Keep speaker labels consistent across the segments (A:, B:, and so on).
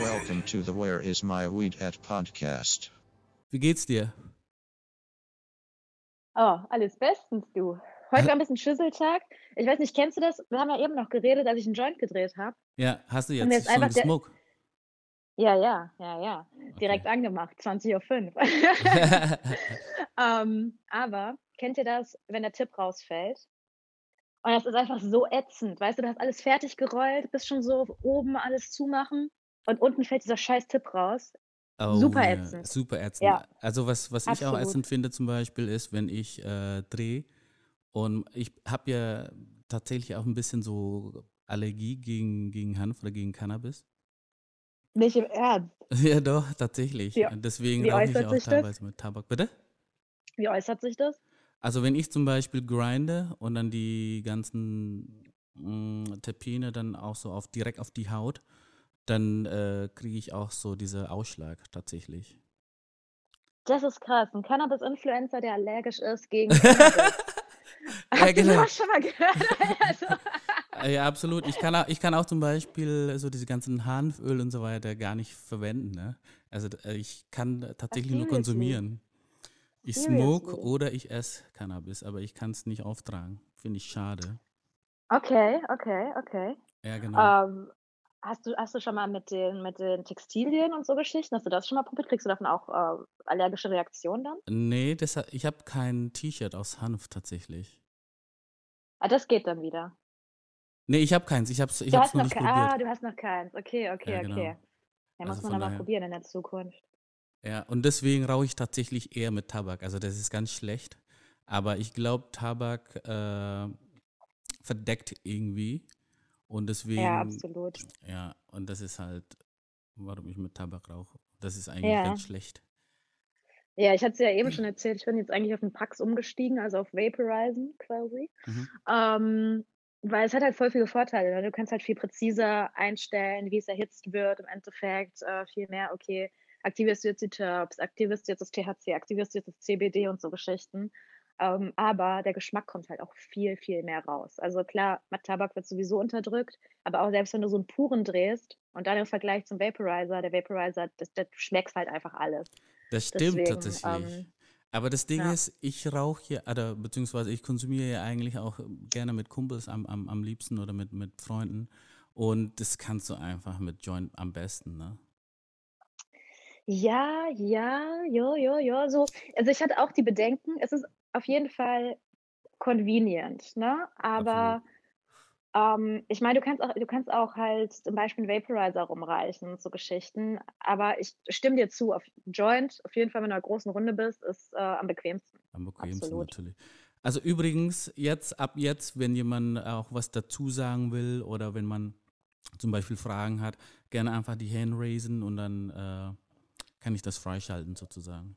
A: Welcome to the Where is My Weed at Podcast.
B: Wie geht's dir?
C: Oh, alles bestens, du. Heute war ein bisschen Schüsseltag. Ich weiß nicht, kennst du das? Wir haben ja eben noch geredet, als ich einen Joint gedreht habe.
B: Ja, hast du
C: Und mir
B: jetzt
C: ist
B: schon
C: einfach der.
B: gesmoked?
C: Ja. Direkt
B: Okay.
C: angemacht, 20:05 Uhr. Aber kennt ihr das, wenn der Tipp rausfällt? Und das ist einfach so ätzend. Weißt du, du hast alles fertig gerollt, bist schon so oben alles zumachen und unten fällt dieser scheiß Tipp raus.
B: Oh
C: Super
B: ja,
C: ätzend.
B: super ätzend.
C: Ja,
B: Also was ich auch
C: absolut.
B: ätzend finde zum Beispiel ist, wenn ich drehe und ich habe ja tatsächlich auch ein bisschen so Allergie gegen Hanf oder gegen Cannabis.
C: Nicht im Ernst.
B: Ja doch, tatsächlich.
C: Wie,
B: Und deswegen
C: wie
B: rauche ich
C: äußert
B: auch
C: sich das?
B: teilweise mit Tabak. Bitte?
C: Wie äußert sich das?
B: Also wenn ich zum Beispiel grinde und dann die ganzen Terpene dann auch so direkt auf die Haut, dann kriege ich auch so diesen Ausschlag tatsächlich.
C: Das ist krass. Ein Cannabis-Influencer, der allergisch ist gegen Cannabis.
B: Ja,
C: Hast du
B: genau.
C: sowas schon mal gehört? Also,
B: Ja, absolut. Ich kann auch zum Beispiel so diese ganzen Hanföl und so weiter gar nicht verwenden. Ne? Also ich kann tatsächlich nur
C: seriously?
B: konsumieren. Ich smoke
C: Seriously?
B: oder ich esse Cannabis, aber ich kann es nicht auftragen. Finde ich schade.
C: Okay.
B: Ja, genau.
C: Hast du schon mal mit den Textilien und so Geschichten, hast du das schon mal probiert? Kriegst du davon auch allergische Reaktionen dann?
B: Nee, ich habe kein T-Shirt aus Hanf tatsächlich.
C: Ah, das geht dann wieder.
B: Nee, ich habe keins. Ich hab's
C: Du
B: noch
C: hast noch
B: nicht probiert.
C: du hast noch keins. Okay.
B: Ja, genau.
C: Ja,
B: Also
C: muss man
B: von
C: dann mal
B: daher.
C: probieren in der Zukunft.
B: Ja, und deswegen rauche ich tatsächlich eher mit Tabak. Also das ist ganz schlecht. Aber ich glaube, Tabak verdeckt irgendwie. Und
C: Ja,
B: deswegen,
C: absolut.
B: ja, und das ist halt, warum ich mit Tabak rauche. Das ist eigentlich
C: Ja.
B: ganz schlecht.
C: Ja, ich hatte es ja eben schon erzählt, ich bin jetzt eigentlich auf den Pax umgestiegen, also auf Vaporizen quasi.
B: Mhm.
C: Weil es hat halt voll viele Vorteile. Ne? Du kannst halt viel präziser einstellen, wie es erhitzt wird. Im Endeffekt viel mehr, okay, aktivierst du jetzt die Terps, aktivierst du jetzt das THC, aktivierst du jetzt das CBD und so Geschichten. Aber der Geschmack kommt halt auch viel, viel mehr raus. Also klar, mit Tabak wird sowieso unterdrückt, aber auch selbst wenn du so einen puren drehst und dann im Vergleich zum Vaporizer, der Vaporizer, du schmeckst halt einfach alles.
B: Das stimmt
C: Deswegen,
B: tatsächlich. Aber das Ding
C: ja.
B: ist, ich rauche hier, oder beziehungsweise ich konsumiere ja eigentlich auch gerne mit Kumpels am liebsten oder mit Freunden. Und das kannst du einfach mit Joint am besten, ne?
C: Ja, so. Also, ich hatte auch die Bedenken, es ist auf jeden Fall convenient, ne?
B: Absolut.
C: Aber, ich meine, du kannst auch halt zum Beispiel 'n Vaporizer rumreichen und so Geschichten. Aber ich stimme dir zu, auf Joint auf jeden Fall, wenn du in 'ner großen Runde bist, ist, am bequemsten.
B: Am bequemsten
C: Absolut.
B: natürlich. Also übrigens, ab jetzt, wenn jemand auch was dazu sagen will oder wenn man zum Beispiel Fragen hat, gerne einfach die Hand raisen und dann kann ich das freischalten sozusagen.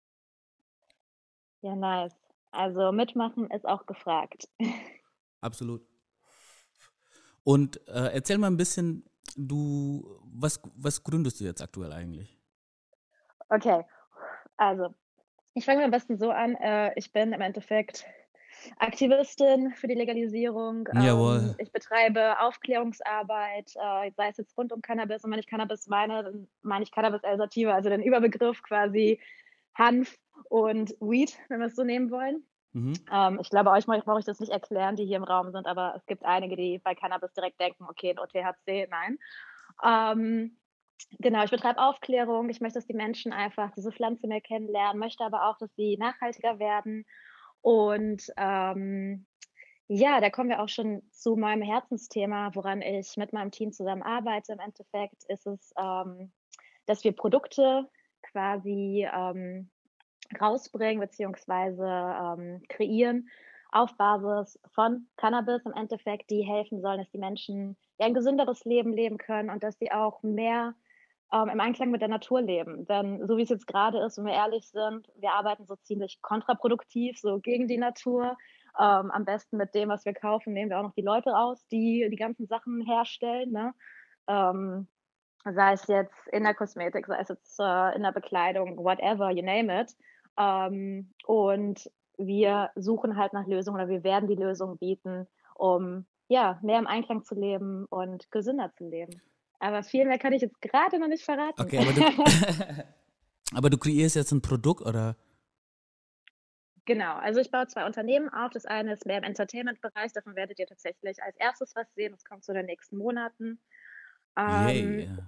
C: Ja, nice. Also, mitmachen ist auch gefragt.
B: Absolut. Und erzähl mal ein bisschen, was gründest du jetzt aktuell eigentlich?
C: Okay, also, ich fange am besten so an. Ich bin im Endeffekt Aktivistin für die Legalisierung.
B: Jawohl.
C: Ich betreibe Aufklärungsarbeit, sei es jetzt rund um Cannabis. Und wenn ich Cannabis meine, dann meine ich Cannabis Sativa, also den Überbegriff quasi Hanf und Weed, wenn wir es so nehmen wollen.
B: Mhm.
C: Ich glaube, euch brauche ich das nicht erklären, die hier im Raum sind, aber es gibt einige, die bei Cannabis direkt denken, okay, ein OTHC, nein. Ähm, Genau, ich betreibe Aufklärung. Ich möchte, dass die Menschen einfach diese Pflanze mehr kennenlernen, möchte aber auch, dass sie nachhaltiger werden. Und ja, da kommen wir auch schon zu meinem Herzensthema, woran ich mit meinem Team zusammenarbeite. Im Endeffekt ist es, dass wir Produkte quasi rausbringen beziehungsweise kreieren auf Basis von Cannabis im Endeffekt, die helfen sollen, dass die Menschen ja ein gesünderes Leben leben können und dass sie auch mehr im Einklang mit der Natur leben. Denn so wie es jetzt gerade ist, wenn wir ehrlich sind, wir arbeiten so ziemlich kontraproduktiv, so gegen die Natur. Am besten mit dem, was wir kaufen, nehmen wir auch noch die Leute aus, die die ganzen Sachen herstellen. Ne? Ähm, Sei es jetzt in der Kosmetik, sei es jetzt in der Bekleidung, whatever, you name it. Und wir suchen halt nach Lösungen oder wir werden die Lösung bieten, um ja, mehr im Einklang zu leben und gesünder zu leben. Aber viel mehr kann ich jetzt gerade noch nicht verraten.
B: Okay, aber du kreierst jetzt ein Produkt, oder?
C: Genau, also ich baue 2 Unternehmen auf. Das eine ist mehr im Entertainment-Bereich, davon werdet ihr tatsächlich als erstes was sehen. Das kommt so in den nächsten Monaten.
B: Yay.
C: Ähm,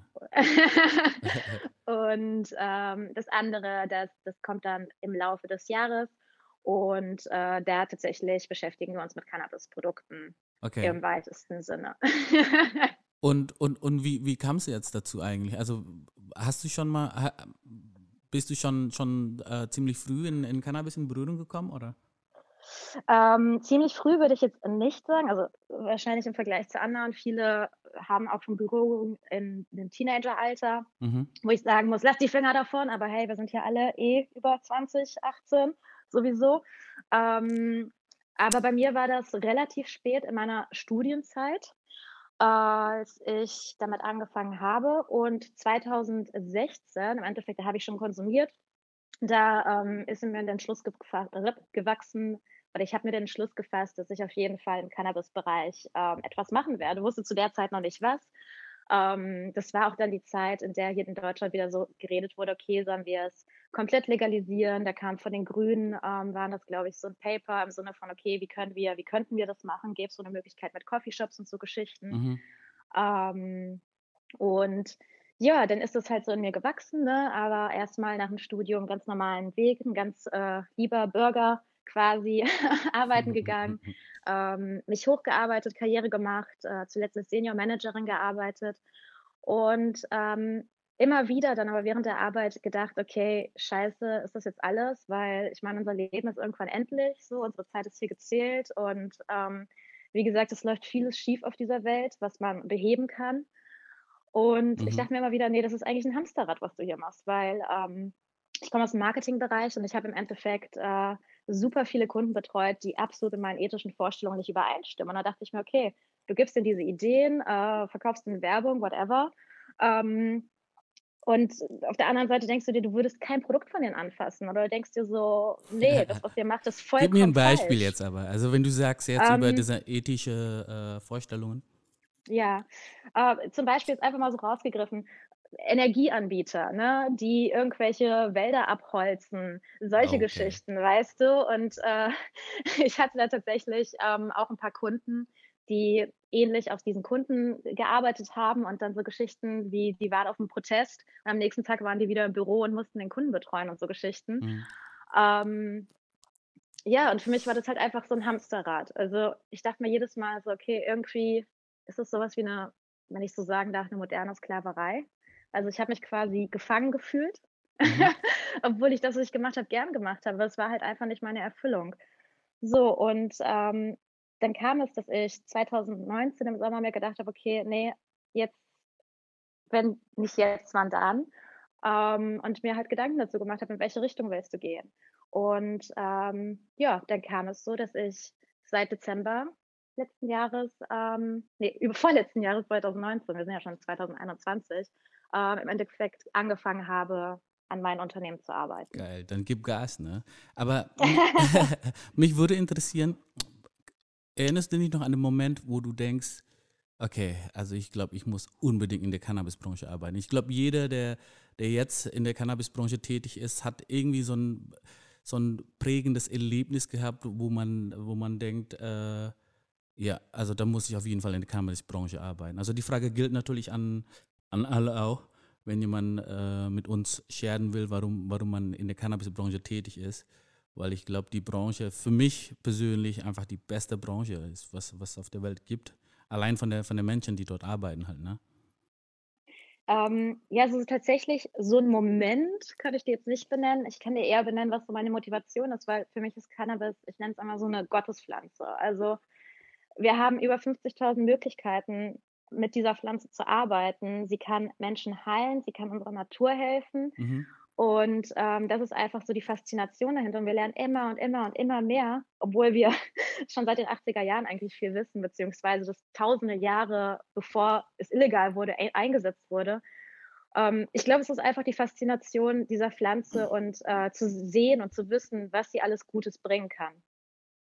C: und das andere, das kommt dann im Laufe des Jahres. Und da tatsächlich beschäftigen wir uns mit Cannabis-Produkten
B: Okay.
C: im weitesten Sinne.
B: Und wie kam es jetzt dazu eigentlich? Also hast du schon mal, bist du schon ziemlich früh in Cannabis in Berührung gekommen, oder?
C: Ziemlich früh würde ich jetzt nicht sagen, also wahrscheinlich im Vergleich zu anderen. Viele haben auch schon Berührung in dem Teenageralter,
B: Mhm.
C: wo ich sagen muss, lass die Finger davon, aber hey, wir sind ja alle über 20, 18 sowieso. Aber bei mir war das relativ spät in meiner Studienzeit, als ich damit angefangen habe, und 2016, im Endeffekt, da habe ich schon konsumiert, da ist in mir der Entschluss gewachsen, oder ich habe mir den Entschluss gefasst, dass ich auf jeden Fall im Cannabis-Bereich etwas machen werde. Wusste zu der Zeit noch nicht was. Das war auch dann die Zeit, in der hier in Deutschland wieder so geredet wurde, okay, sollen wir es komplett legalisieren? Da kam von den Grünen, waren das, glaube ich, so ein Paper im Sinne von, okay, wie könnten wir das machen? Gäbe es so eine Möglichkeit mit Coffeeshops und so Geschichten?
B: Mhm.
C: Ähm, und ja, dann ist es halt so in mir gewachsen, ne? Aber erstmal nach dem Studium ganz normalen Weg, ein ganz lieber Bürger quasi, arbeiten gegangen, mich hochgearbeitet, Karriere gemacht, zuletzt als Senior Managerin gearbeitet und immer wieder dann aber während der Arbeit gedacht, okay, scheiße, ist das jetzt alles? Weil ich meine, unser Leben ist irgendwann endlich, so, unsere Zeit ist hier gezählt und wie gesagt, es läuft vieles schief auf dieser Welt, was man beheben kann. Und ich
B: Mhm.
C: dachte mir immer wieder, nee, das ist eigentlich ein Hamsterrad, was du hier machst, weil ich komme aus dem Marketingbereich und ich habe im Endeffekt super viele Kunden betreut, die absolut in meinen ethischen Vorstellungen nicht übereinstimmen. Und da dachte ich mir, okay, du gibst ihnen diese Ideen, verkaufst ihnen Werbung, whatever. Ähm, und auf der anderen Seite denkst du dir, du würdest kein Produkt von denen anfassen. Oder du denkst dir so, nee, das, was ihr macht, ist
B: Gib mir ein
C: vollkommen
B: Beispiel
C: falsch.
B: jetzt aber. Also wenn du sagst jetzt über
C: Ähm,
B: diese ethische Vorstellungen.
C: Ja, zum Beispiel jetzt einfach mal so rausgegriffen, Energieanbieter, ne, die irgendwelche Wälder abholzen, solche
B: Okay.
C: Geschichten, weißt du? Und ich hatte da tatsächlich auch ein paar Kunden, die ähnlich auf diesen Kunden gearbeitet haben und dann so Geschichten wie, die waren auf dem Protest und am nächsten Tag waren die wieder im Büro und mussten den Kunden betreuen und so Geschichten.
B: Mhm.
C: Ähm, ja, und für mich war das halt einfach so ein Hamsterrad. Also, ich dachte mir jedes Mal so: „Okay, irgendwie ist es so was wie 'ne, wenn ich so sagen darf, 'ne moderne Sklaverei.“ Also, ich habe mich quasi gefangen gefühlt,
B: Mhm.
C: obwohl ich das, was ich gemacht habe, gern gemacht habe. Aber es war halt einfach nicht meine Erfüllung. So, und dann kam es, dass ich 2019 im Sommer mir gedacht habe: „Okay, ne, jetzt, wenn nicht jetzt, wann dann?“ Und mir halt Gedanken dazu gemacht habe, in welche Richtung willst du gehen? Und ja, dann kam es so, dass ich seit Dezember letzten Jahres, ne, vorletzten Jahres, 2019, wir sind ja schon 2021, im Endeffekt angefangen habe, an meinem Unternehmen zu arbeiten.
B: Geil, dann gib Gas, ne? Aber mich würde interessieren, erinnerst du dich noch an den Moment, wo du denkst, okay, also ich glaube, ich muss unbedingt in der Cannabisbranche arbeiten. Ich glaube, jeder, der jetzt in der Cannabisbranche tätig ist, hat irgendwie so ein prägendes Erlebnis gehabt, wo man denkt, ja, also da muss ich auf jeden Fall in der Cannabisbranche arbeiten. Also die Frage gilt natürlich an alle auch, wenn jemand mit uns scheren will, warum man in der Cannabisbranche tätig ist. Weil ich glaube, die Branche für mich persönlich einfach die beste Branche ist, was auf der Welt gibt. Allein von den Menschen, die dort arbeiten halt, ne?
C: Ja, also tatsächlich so 'n Moment kann ich dir jetzt nicht benennen. Ich kann dir eher benennen, was so meine Motivation ist, weil für mich ist Cannabis, ich nenne es einmal so 'ne Gottespflanze. Also, wir haben über 50.000 Möglichkeiten, mit dieser Pflanze zu arbeiten. Sie kann Menschen heilen, sie kann unserer Natur helfen.
B: Mhm.
C: Und das ist einfach so die Faszination dahinter. Und wir lernen immer und immer und immer mehr, obwohl wir schon seit den 80er Jahren eigentlich viel wissen, beziehungsweise das tausende Jahre, bevor es illegal wurde, eingesetzt wurde. Ich glaube, es ist einfach die Faszination dieser Pflanze und zu sehen und zu wissen, was sie alles Gutes bringen kann.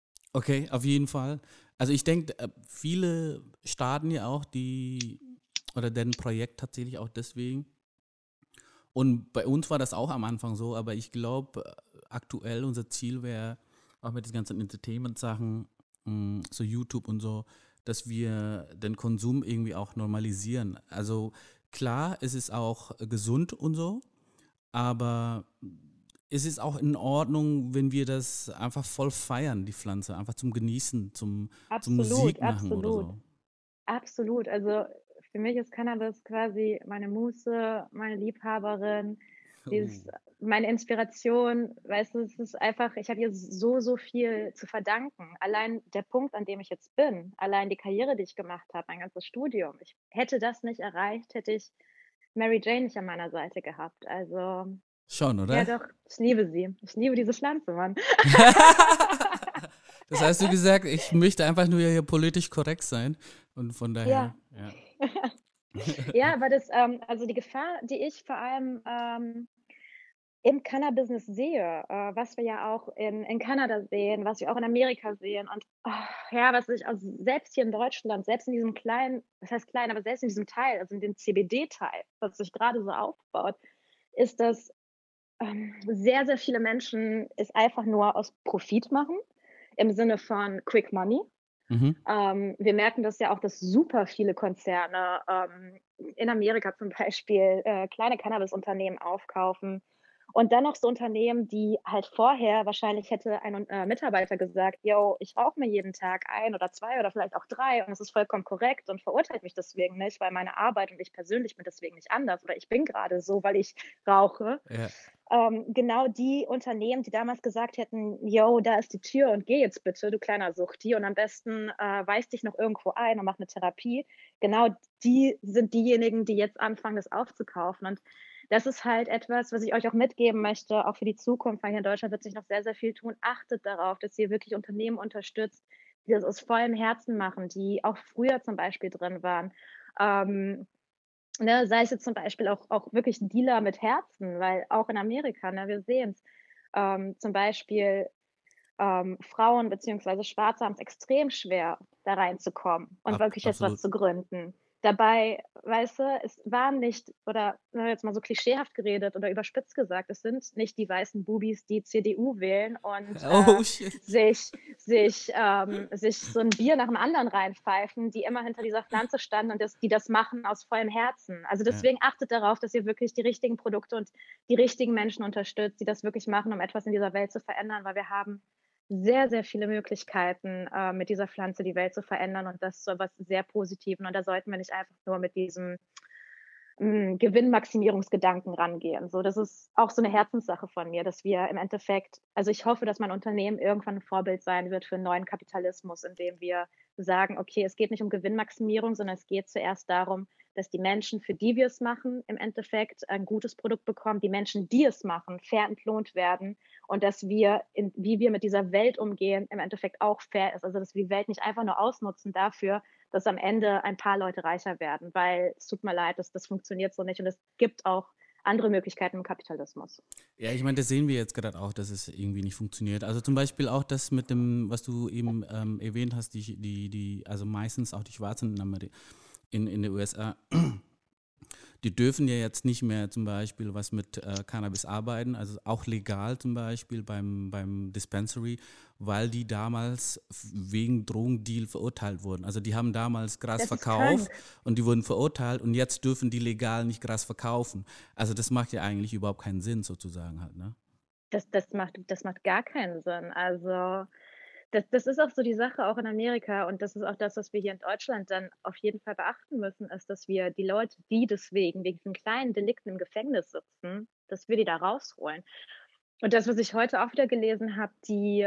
B: Okay, auf jeden Fall. Also ich denke, viele Staaten ja auch, die oder deren Projekt tatsächlich auch deswegen. Und bei uns war das auch am Anfang so, aber ich glaube, aktuell unser Ziel wäre, auch mit den ganzen Entertainment-Sachen, so YouTube und so, dass wir den Konsum irgendwie auch normalisieren. Also klar, es ist auch gesund und so, aber es ist auch in Ordnung, wenn wir das einfach voll feiern, die Pflanze, einfach zum Genießen, zum
C: Absolut,
B: Musik machen oder
C: absolut,
B: so.
C: absolut. Also für mich ist Cannabis quasi meine Muse, meine Liebhaberin,
B: Oh.
C: dieses, meine Inspiration. Weißt du, es ist einfach, ich habe ihr so, so viel zu verdanken. Allein der Punkt, an dem ich jetzt bin, allein die Karriere, die ich gemacht habe, mein ganzes Studium. Ich hätte das nicht erreicht, hätte ich Mary Jane nicht an meiner Seite gehabt. Also,
B: Schon,
C: ja
B: oder?
C: doch, ich liebe sie. Ich liebe diese Pflanze, Mann.
B: Das heißt, du gesagt, ich möchte einfach nur hier politisch korrekt sein und von daher,
C: Ja.
B: ja.
C: Ja, aber das, also die Gefahr, die ich vor allem im Cannabis-Business sehe, was wir ja auch in Kanada sehen, was wir auch in Amerika sehen und ja, was ich auch selbst hier in Deutschland, selbst in diesem kleinen, was heißt klein, aber selbst in diesem Teil, also in dem CBD-Teil, was sich gerade so aufbaut, ist, dass sehr, sehr viele Menschen es einfach nur aus Profit machen, im Sinne von Quick Money.
B: Mhm.
C: Wir merken das ja auch, dass super viele Konzerne in Amerika zum Beispiel kleine Cannabis-Unternehmen aufkaufen und dann noch so Unternehmen, die halt vorher wahrscheinlich hätte ein Mitarbeiter gesagt, yo, ich rauche mir jeden Tag ein oder zwei oder vielleicht auch drei und es ist vollkommen korrekt und verurteilt mich deswegen nicht, weil meine Arbeit und ich persönlich bin deswegen nicht anders oder ich bin gerade so, weil ich rauche.
B: Ja.
C: Genau die Unternehmen, die damals gesagt hätten, yo, da ist die Tür und geh jetzt bitte, du kleiner Suchti, und am besten weis dich noch irgendwo ein und mach eine Therapie. Genau die sind diejenigen, die jetzt anfangen, das aufzukaufen. Und das ist halt etwas, was ich euch auch mitgeben möchte, auch für die Zukunft, weil hier in Deutschland wird sich noch sehr, sehr viel tun. Achtet darauf, dass ihr wirklich Unternehmen unterstützt, die das aus vollem Herzen machen, die auch früher zum Beispiel drin waren. Ne, sei es jetzt zum Beispiel auch wirklich ein Dealer mit Herzen, weil auch in Amerika, ne, wir sehen es, zum Beispiel Frauen beziehungsweise Schwarze haben es extrem schwer, da reinzukommen und wirklich jetzt was
B: Absolut.
C: zu gründen. Dabei, weißt du, es waren nicht, oder jetzt mal so klischeehaft geredet oder überspitzt gesagt, es sind nicht die weißen Bubis, die CDU wählen und
B: Oh shit.
C: sich so ein Bier nach dem anderen reinpfeifen, die immer hinter dieser Pflanze standen und die das machen aus vollem Herzen. Also
B: Ja.
C: deswegen achtet darauf, dass ihr wirklich die richtigen Produkte und die richtigen Menschen unterstützt, die das wirklich machen, um etwas in dieser Welt zu verändern, weil wir haben sehr, sehr viele Möglichkeiten, mit dieser Pflanze die Welt zu verändern und das zu was sehr Positiven. Und da sollten wir nicht einfach nur mit diesem Gewinnmaximierungsgedanken rangehen. So, das ist auch so eine Herzenssache von mir, dass wir im Endeffekt, also ich hoffe, dass mein Unternehmen irgendwann ein Vorbild sein wird für einen neuen Kapitalismus, in dem wir sagen, okay, es geht nicht um Gewinnmaximierung, sondern es geht zuerst darum, dass die Menschen, für die wir es machen, im Endeffekt ein gutes Produkt bekommen, die Menschen, die es machen, fair entlohnt werden und dass wir, wie wir mit dieser Welt umgehen, im Endeffekt auch fair ist. Also dass wir die Welt nicht einfach nur ausnutzen dafür, dass am Ende ein paar Leute reicher werden, weil es tut mir leid, das funktioniert so nicht und es gibt auch andere Möglichkeiten im Kapitalismus.
B: Ja, ich meine, das sehen wir jetzt gerade auch, dass es irgendwie nicht funktioniert. Also zum Beispiel auch das mit dem, was du eben erwähnt hast, also meistens auch die Schwarzen in den USA, die dürfen ja jetzt nicht mehr zum Beispiel was mit Cannabis arbeiten, also auch legal zum Beispiel beim Dispensary, weil die damals wegen Drogendeal verurteilt wurden. Also die haben damals Gras
C: Das ist
B: verkauft
C: krank.
B: und die wurden verurteilt und jetzt dürfen die legal nicht Gras verkaufen. Also das macht ja eigentlich überhaupt keinen Sinn sozusagen halt, ne?
C: Das macht gar keinen Sinn. Also das ist auch so die Sache auch in Amerika und das ist auch das, was wir hier in Deutschland dann auf jeden Fall beachten müssen, ist, dass wir die Leute, die deswegen wegen diesen kleinen Delikten im Gefängnis sitzen, dass wir die da rausholen. Und das, was ich heute auch wieder gelesen habe,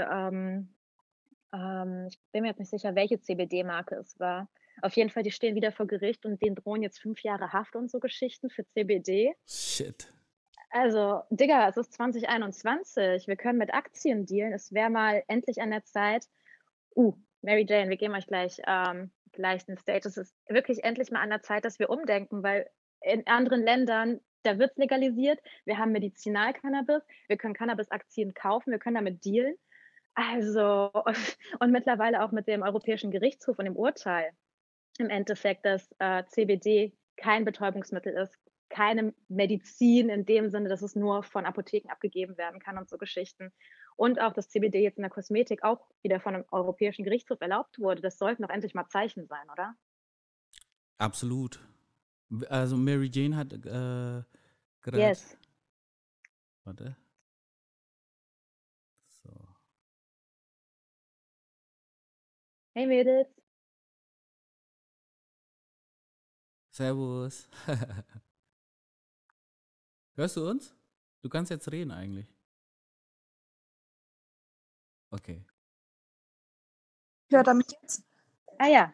C: ich bin mir jetzt nicht sicher, welche CBD-Marke es war. Auf jeden Fall, die stehen wieder vor Gericht und denen drohen jetzt 5 Jahre Haft und so Geschichten für CBD.
B: Shit.
C: Also, Digga, es ist 2021. Wir können mit Aktien dealen. Es wäre mal endlich an der Zeit. Mary Jane, wir geben euch gleich den Stage. Es ist wirklich endlich mal an der Zeit, dass wir umdenken, weil in anderen Ländern, da wird es legalisiert. Wir haben Medizinalcannabis. Wir können Cannabis-Aktien kaufen. Wir können damit dealen. Also, und mittlerweile auch mit dem Europäischen Gerichtshof und dem Urteil im Endeffekt, dass CBD kein Betäubungsmittel ist, keine Medizin in dem Sinne, dass es nur von Apotheken abgegeben werden kann und so Geschichten. Und auch, dass CBD jetzt in der Kosmetik auch wieder von einem europäischen Gerichtshof erlaubt wurde. Das sollten doch endlich mal Zeichen sein, oder?
B: Absolut. Also Mary Jane hat gerade,
C: Yes.
B: warte, so.
C: Hey Mädels.
B: Servus. Hörst du uns? Du kannst jetzt reden eigentlich. Okay.
D: Hört er mich jetzt?
C: Ah ja.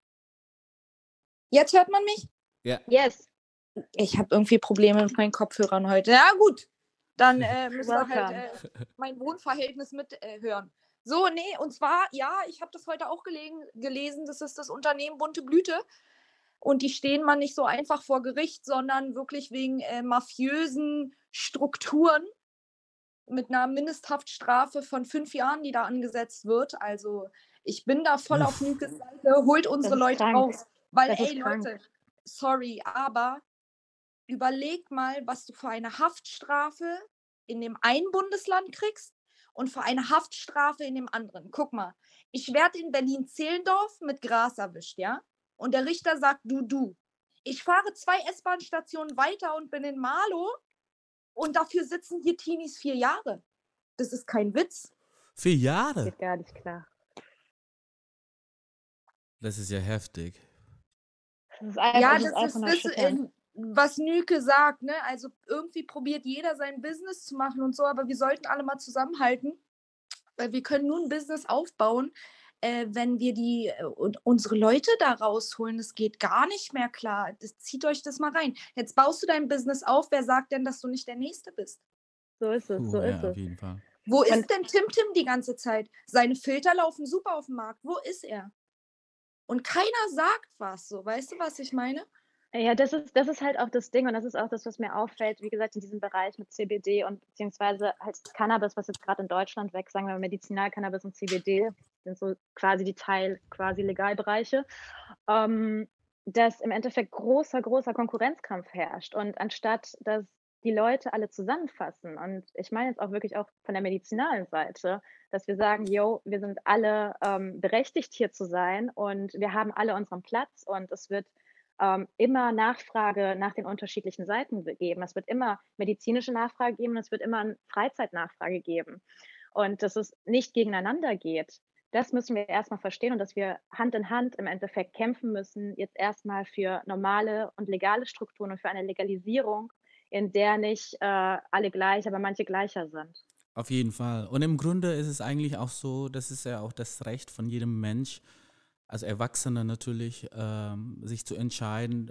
D: Jetzt hört man mich?
B: Ja.
C: Yes.
D: Ich habe irgendwie Probleme mit meinen Kopfhörern heute. Ja gut, dann müssen wir
C: Welcome.
D: halt mein Wohnverhältnis mithören. So, nee, und zwar, ja, ich habe das heute auch gelesen, das ist das Unternehmen Bunte Blüte. Und die stehen mal nicht so einfach vor Gericht, sondern wirklich wegen mafiösen Strukturen mit einer Mindesthaftstrafe von 5 Jahren, die da angesetzt wird. Also ich bin da voll auf Nükes Seite, holt unsere
C: ist
D: Leute
C: krank.
D: raus. Weil,
C: Das ist
D: ey
C: krank.
D: Leute, sorry, aber überleg mal, was du für eine Haftstrafe in dem einen Bundesland kriegst und für eine Haftstrafe in dem anderen. Guck mal, ich werde in Berlin-Zehlendorf mit Gras erwischt, ja? Und der Richter sagt, du. Ich fahre 2 S-Bahn-Stationen weiter und bin in Marlow und dafür sitzen hier Teenies 4 Jahre. Das ist kein Witz.
B: 4 Jahre?
C: Geht gar nicht klar.
B: Das ist ja heftig.
C: Das ist einfach,
D: Ja,
C: das ist einfach nur erschütternd.
D: was Nüke sagt, ne? Also irgendwie probiert jeder sein Business zu machen und so, aber wir sollten alle mal zusammenhalten, weil wir können nur ein Business aufbauen, wenn wir unsere Leute da rausholen. Das geht gar nicht mehr klar. Zieht euch das mal rein. Jetzt baust du dein Business auf. Wer sagt denn, dass du nicht der Nächste bist?
C: So ist es, so
B: Ja,
C: ist
B: auf
C: es.
B: jeden Fall.
D: Wo ist denn Tim die ganze Zeit? Seine Filter laufen super auf dem Markt. Wo ist er? Und keiner sagt was, so. Weißt du, was ich meine?
C: Ja, das ist halt auch das Ding und das ist auch das, was mir auffällt, wie gesagt, in diesem Bereich mit CBD und beziehungsweise halt Cannabis, was jetzt gerade in Deutschland wächst, sagen wir mal Medizinalcannabis und CBD, sind so quasi die quasi Legalbereiche, dass im Endeffekt großer Konkurrenzkampf herrscht und anstatt, dass die Leute alle zusammenfassen und ich meine jetzt auch wirklich auch von der medizinalen Seite, dass wir sagen, yo, wir sind alle berechtigt hier zu sein und wir haben alle unseren Platz und es wird immer Nachfrage nach den unterschiedlichen Seiten geben. Es wird immer medizinische Nachfrage geben und es wird immer eine Freizeitnachfrage geben. Und dass es nicht gegeneinander geht, das müssen wir erstmal verstehen und dass wir Hand in Hand im Endeffekt kämpfen müssen, jetzt erstmal für normale und legale Strukturen und für eine Legalisierung, in der nicht alle gleich, aber manche gleicher sind.
B: Auf jeden Fall. Und im Grunde ist es eigentlich auch so, das ist ja auch das Recht von jedem Mensch, als Erwachsener natürlich, sich zu entscheiden,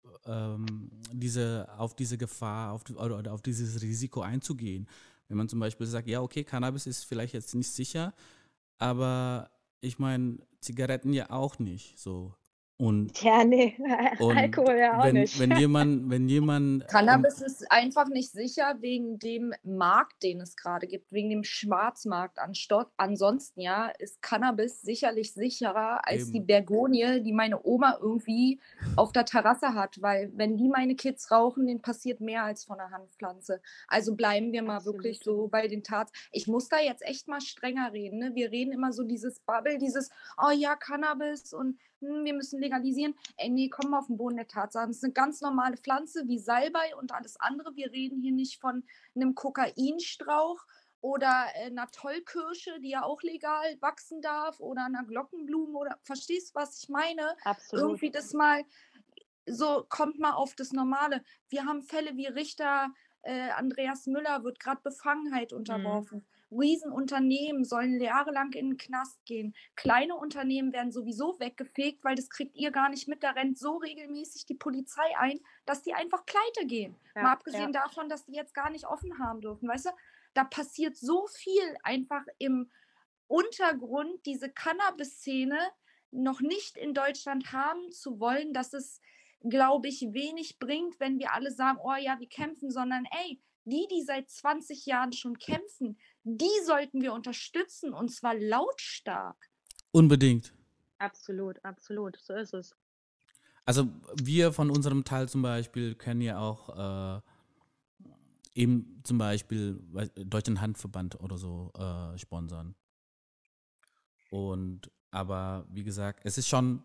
B: auf diese Gefahr oder auf dieses Risiko einzugehen. Wenn man zum Beispiel sagt, ja, okay, Cannabis ist vielleicht jetzt nicht sicher, aber ich meine, Zigaretten ja auch nicht so. Und
C: Ja, nee,
B: Und
C: Alkohol ja auch nicht.
B: wenn jemand
D: Cannabis ist einfach nicht sicher wegen dem Markt, den es gerade gibt, wegen dem Schwarzmarkt. Ansonsten ja, ist Cannabis sicherlich sicherer als die Bergonie, die meine Oma irgendwie auf der Terrasse hat, weil wenn die meine Kids rauchen, denen passiert mehr als von der Handpflanze. Also bleiben wir mal
C: Absolut.
D: wirklich so bei den Tats. Ich muss da jetzt echt mal strenger reden. Ne? Wir reden immer so dieses Bubble, oh ja, Cannabis und wir müssen legalisieren. Ey, nee, komm mal auf den Boden der Tatsachen. Es ist eine ganz normale Pflanze wie Salbei und alles andere. Wir reden hier nicht von einem Kokainstrauch oder einer Tollkirsche, die ja auch legal wachsen darf, oder einer Glockenblume oder verstehst du, was ich meine?
C: Absolut.
D: Irgendwie das mal so, kommt mal auf das Normale. Wir haben Fälle wie Richter Andreas Müller wird gerade Befangenheit unterworfen. Riesenunternehmen sollen jahrelang in den Knast gehen. Kleine Unternehmen werden sowieso weggefegt, weil das kriegt ihr gar nicht mit. Da rennt so regelmäßig die Polizei ein, dass die einfach pleite gehen.
C: Ja,
D: mal abgesehen davon, dass die jetzt gar nicht offen haben dürfen. Weißt du, da passiert so viel einfach im Untergrund, diese Cannabis-Szene noch nicht in Deutschland haben zu wollen, dass es, glaube ich, wenig bringt, wenn wir alle sagen, oh ja, wir kämpfen, sondern ey, die seit 20 Jahren schon kämpfen, die sollten wir unterstützen und zwar lautstark.
B: unbedingt.
C: Absolut, so ist es.
B: Also wir von unserem Teil zum Beispiel können ja auch eben zum Beispiel Deutschen Handverband oder so sponsern. Aber wie gesagt, es ist schon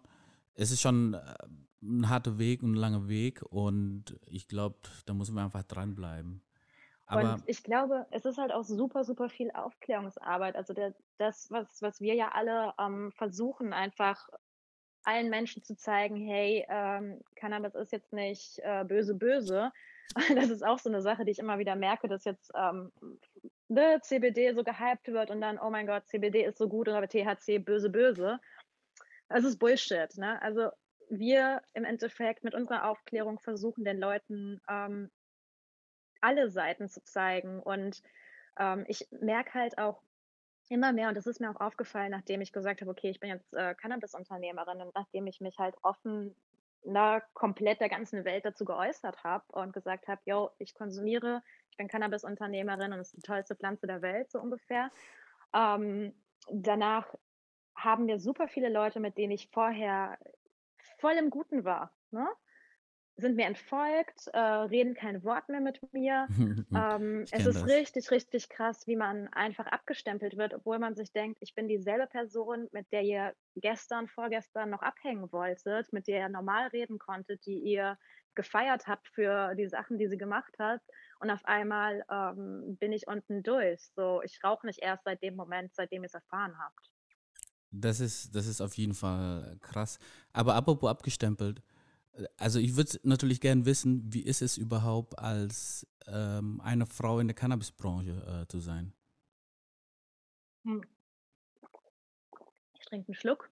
B: ein harter Weg und ein langer Weg und ich glaube, da müssen wir einfach dranbleiben.
C: Und
B: Aber
C: ich glaube, es ist halt auch super, super viel Aufklärungsarbeit. Also das, was wir ja alle versuchen, einfach allen Menschen zu zeigen, hey, Cannabis ist jetzt nicht böse, böse. Das ist auch so eine Sache, die ich immer wieder merke, dass jetzt CBD so gehypt wird und dann, oh mein Gott, CBD ist so gut, aber THC böse, böse. Das ist Bullshit. Ne? Also wir im Endeffekt mit unserer Aufklärung versuchen den Leuten alle Seiten zu zeigen. Und ich merke halt auch immer mehr, und das ist mir auch aufgefallen, nachdem ich gesagt habe, okay, ich bin jetzt Cannabis-Unternehmerin und nachdem ich mich halt offen komplett der ganzen Welt dazu geäußert habe und gesagt habe, yo, ich konsumiere, ich bin Cannabis-Unternehmerin und es ist die tollste Pflanze der Welt, so ungefähr. Danach haben wir super viele Leute, mit denen ich vorher voll im Guten war, ne? Sind mir entfolgt, reden kein Wort mehr mit mir.
B: ich
C: Es
B: kenne
C: ist
B: das.
C: richtig, richtig krass, wie man einfach abgestempelt wird, obwohl man sich denkt, ich bin dieselbe Person, mit der ihr gestern, vorgestern noch abhängen wolltet, mit der ihr normal reden konntet, die ihr gefeiert habt für die Sachen, die sie gemacht hat. Und auf einmal bin ich unten durch. So, ich rauche nicht erst seit dem Moment, seitdem ihr es erfahren habt.
B: Das ist auf jeden Fall krass. Aber apropos abgestempelt, also ich würde natürlich gern wissen, wie ist es überhaupt als eine Frau in der Cannabisbranche zu sein?
C: Hm. Ich trinke einen Schluck.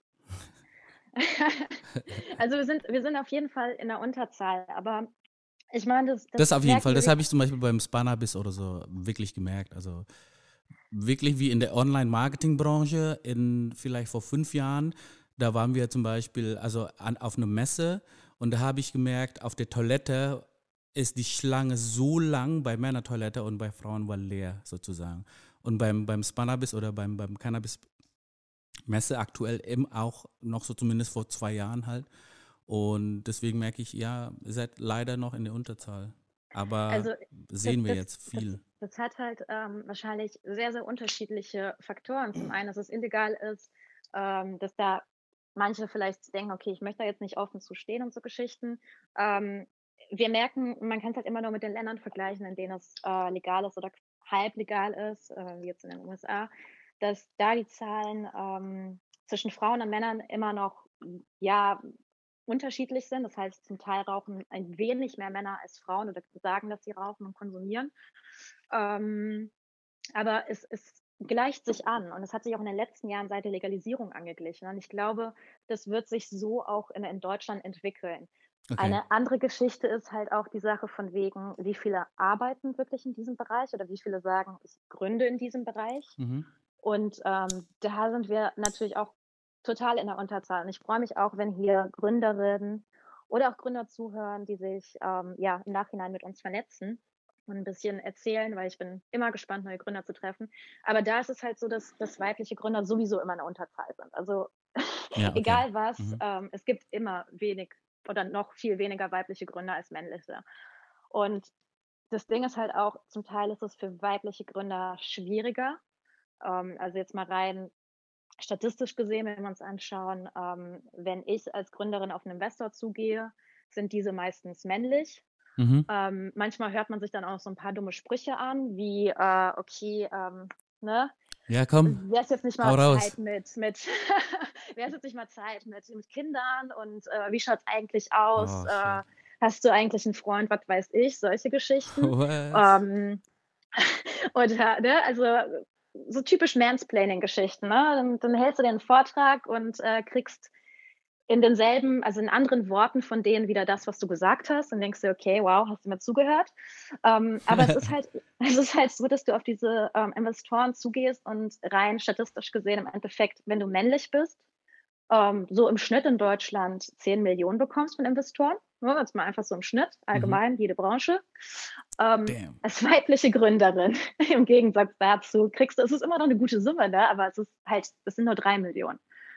C: Also wir sind auf jeden Fall in der Unterzahl, aber ich meine,
B: Das
C: das
B: auf jeden
C: merken
B: Fall,
C: wir
B: das habe ich zum Beispiel beim Spanabis oder so wirklich gemerkt. Also wirklich wie in der Online-Marketing-Branche vielleicht vor 5 Jahren, da waren wir zum Beispiel auf einer Messe und da habe ich gemerkt, auf der Toilette ist die Schlange so lang bei Männertoilette und bei Frauen war leer sozusagen. Und beim Spanabis oder beim Cannabis-Messe aktuell eben auch noch so zumindest vor 2 Jahren halt. Und deswegen merke ich, ja, ihr seid leider noch in der Unterzahl. Aber
C: Also
B: sehen wir jetzt viel.
C: das hat halt wahrscheinlich sehr, sehr unterschiedliche Faktoren. Zum einen, dass es illegal ist, dass da manche vielleicht denken, okay, ich möchte da jetzt nicht offen zu stehen und so Geschichten. Wir merken, man kann es halt immer nur mit den Ländern vergleichen, in denen es legal ist oder halb legal ist, wie jetzt in den USA, dass da die Zahlen zwischen Frauen und Männern immer noch, ja, unterschiedlich sind. Das heißt, zum Teil rauchen ein wenig mehr Männer als Frauen oder sagen, dass sie rauchen und konsumieren. Aber es gleicht sich an und es hat sich auch in den letzten Jahren seit der Legalisierung angeglichen. Und ich glaube, das wird sich so auch in Deutschland entwickeln.
B: Okay.
C: Eine andere Geschichte ist halt auch die Sache von wegen, wie viele arbeiten wirklich in diesem Bereich oder wie viele sagen, ich gründe in diesem Bereich.
B: Mhm.
C: Und da sind wir natürlich auch total in der Unterzahl. Und ich freue mich auch, wenn hier Gründerinnen oder auch Gründer zuhören, die sich im Nachhinein mit uns vernetzen und ein bisschen erzählen, weil ich bin immer gespannt, neue Gründer zu treffen. Aber da ist es halt so, dass weibliche Gründer sowieso immer in der Unterzahl sind. Also
B: Ja, okay.
C: egal was, es gibt immer wenig oder noch viel weniger weibliche Gründer als männliche. Und das Ding ist halt auch, zum Teil ist es für weibliche Gründer schwieriger. Also jetzt mal rein statistisch gesehen, wenn wir uns anschauen, wenn ich als Gründerin auf einen Investor zugehe, sind diese meistens männlich.
B: Mhm.
C: Manchmal hört man sich dann auch so ein paar dumme Sprüche an, wie, okay, ne?
B: Ja, komm,
C: Wäre es jetzt nicht
B: hau
C: mal
B: raus.
C: Zeit wäre es jetzt nicht mal Zeit mit Kindern und wie schaut es eigentlich aus?
B: Oh,
C: Hast du eigentlich einen Freund, was weiß ich, solche Geschichten.
B: was?
C: Oder, ne, also so typisch Mansplaining-Geschichten, ne? Dann hältst du den Vortrag und kriegst in denselben, also in anderen Worten von denen wieder das, was du gesagt hast und denkst dir, okay, wow, hast du mir zugehört? Aber es ist halt so, dass du auf diese Investoren zugehst und rein statistisch gesehen im Endeffekt, wenn du männlich bist, so im Schnitt in Deutschland 10 Millionen bekommst von Investoren. Ja, jetzt mal einfach so im Schnitt, allgemein, jede Branche.
B: Damn.
C: Als weibliche Gründerin, im Gegensatz dazu, es ist immer noch eine gute Summe, ne? Aber es ist halt, es sind nur 3 Millionen.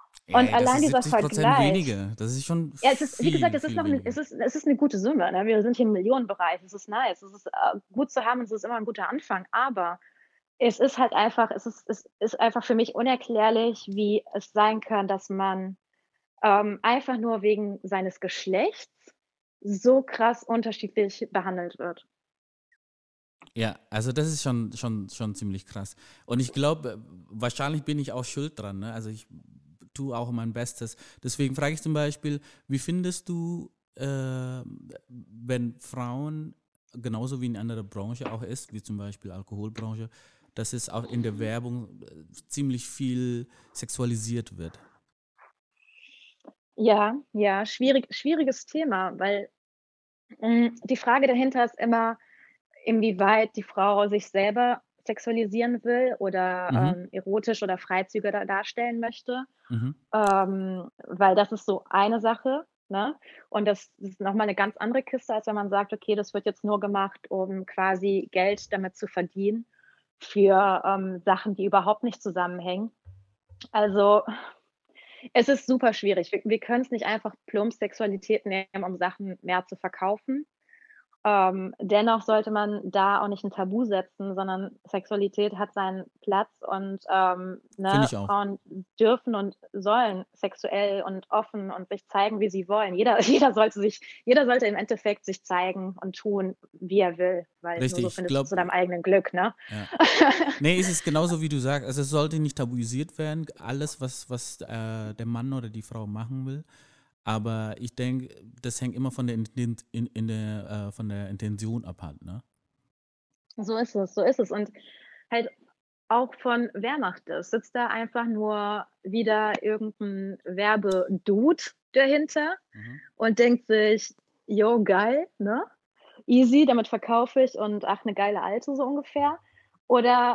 B: Ja,
C: Und
B: ey, das
C: allein
B: ist
C: dieser
B: 70%
C: Vergleich,
B: weniger. Das ist schon
C: ja, es ist, wie gesagt,
B: viel,
C: es ist
B: viel
C: noch eine,
B: weniger.
C: es ist eine gute Summe. Ne? Wir sind hier im Millionenbereich. Es ist nice. Es ist gut zu haben und es ist immer ein guter Anfang. Aber es ist halt einfach, es ist einfach für mich unerklärlich, wie es sein kann, dass man einfach nur wegen seines Geschlechts so krass unterschiedlich behandelt wird.
B: Ja, also das ist schon ziemlich krass. Und ich glaube, wahrscheinlich bin ich auch schuld dran. Ne? Also ich tue auch mein Bestes. Deswegen frage ich zum Beispiel, wie findest du, wenn Frauen, genauso wie in anderer Branche auch ist, wie zum Beispiel Alkoholbranche, dass es auch in der Werbung ziemlich viel sexualisiert wird?
C: Ja, ja, schwieriges Thema, weil die Frage dahinter ist immer, inwieweit die Frau sich selber sexualisieren will oder
B: Mhm,
C: erotisch oder Freizüge darstellen möchte.
B: mhm.
C: Weil das ist so eine Sache, ne? Und das ist nochmal eine ganz andere Kiste, als wenn man sagt, okay, das wird jetzt nur gemacht, um quasi Geld damit zu verdienen für Sachen, die überhaupt nicht zusammenhängen. Also es ist super schwierig. Wir können es nicht einfach plump Sexualität nehmen, um Sachen mehr zu verkaufen. Dennoch sollte man da auch nicht ein Tabu setzen, sondern Sexualität hat seinen Platz und
B: Finde
C: ne,
B: ich auch.
C: Frauen dürfen und sollen sexuell und offen und sich zeigen, wie sie wollen. Jeder sollte im Endeffekt sich zeigen und tun, wie er will, weil nur
B: Richtig,
C: so
B: ich
C: findest du zu
B: glaube,
C: deinem eigenen Glück, ne?
B: ja. Nee, es ist genauso, wie du sagst. Also es sollte nicht tabuisiert werden, alles, was der Mann oder die Frau machen will. Aber ich denke, das hängt immer von der, von der Intention ab halt, ne?
C: So ist es, so ist es. Und halt auch von wer macht das? Sitzt da einfach nur wieder irgendein Werbedude dahinter
B: Mhm.
C: und denkt sich, jo, geil, ne? Easy, damit verkaufe ich und ach, eine geile Alte so ungefähr. Oder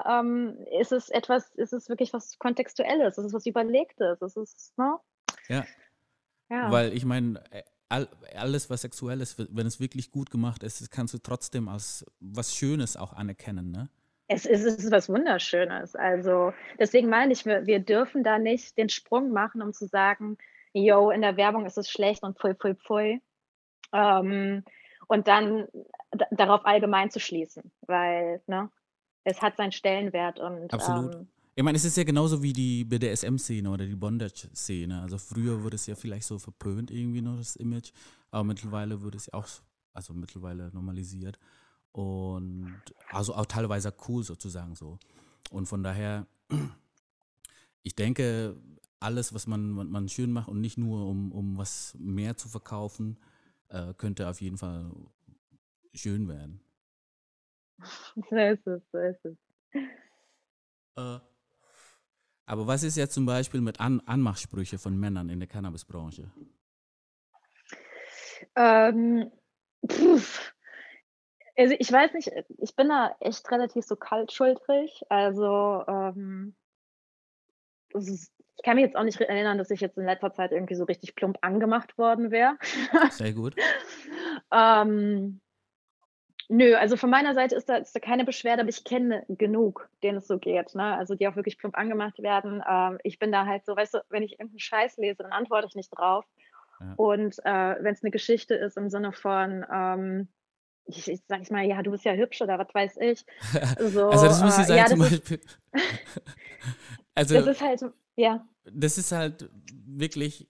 C: ist es wirklich was Kontextuelles? Ist es was Überlegtes? Ist es, ne?
B: Ja,
C: Ja.
B: weil ich meine, alles, was sexuell ist, wenn es wirklich gut gemacht ist, das kannst du trotzdem als was Schönes auch anerkennen, ne?
C: Es ist was Wunderschönes. Also deswegen meine ich, wir dürfen da nicht den Sprung machen, um zu sagen, yo, in der Werbung ist es schlecht und pfui, pfui, pfui. Ähm, und dann darauf allgemein zu schließen, weil ne, es hat seinen Stellenwert und
B: Absolut. Ich meine, es ist ja genauso wie die BDSM-Szene oder die Bondage-Szene. Also früher wurde es ja vielleicht so verpönt irgendwie noch, das Image, aber mittlerweile wurde es ja auch, also mittlerweile normalisiert und also auch teilweise cool sozusagen so. Und von daher, ich denke, alles, was man schön macht und nicht nur um was mehr zu verkaufen, könnte auf jeden Fall schön werden.
C: so ist es, so ist es.
B: Äh, aber was ist jetzt zum Beispiel mit Anmachsprüche von Männern in der Cannabisbranche?
C: Ähm, pf, also ich weiß nicht, ich bin da echt relativ so kaltschultrig. Also ich kann mich jetzt auch nicht erinnern, dass ich jetzt in letzter Zeit irgendwie so richtig plump angemacht worden wäre.
B: Sehr gut.
C: ähm, Nö, also von meiner Seite ist da keine Beschwerde, aber ich kenne genug, denen es so geht, ne? Also die auch wirklich plump angemacht werden. Ich bin da halt so, weißt du, wenn ich irgendeinen Scheiß lese, dann antworte ich nicht drauf.
B: Ja.
C: Und wenn es eine Geschichte ist im Sinne von, ich sag ich mal, ja, du bist ja hübsch oder was weiß ich.
B: Also
C: So,
B: das muss ich sagen
C: ja,
B: zum Beispiel.
C: das
B: Also
C: ist halt, ja,
B: das ist halt wirklich,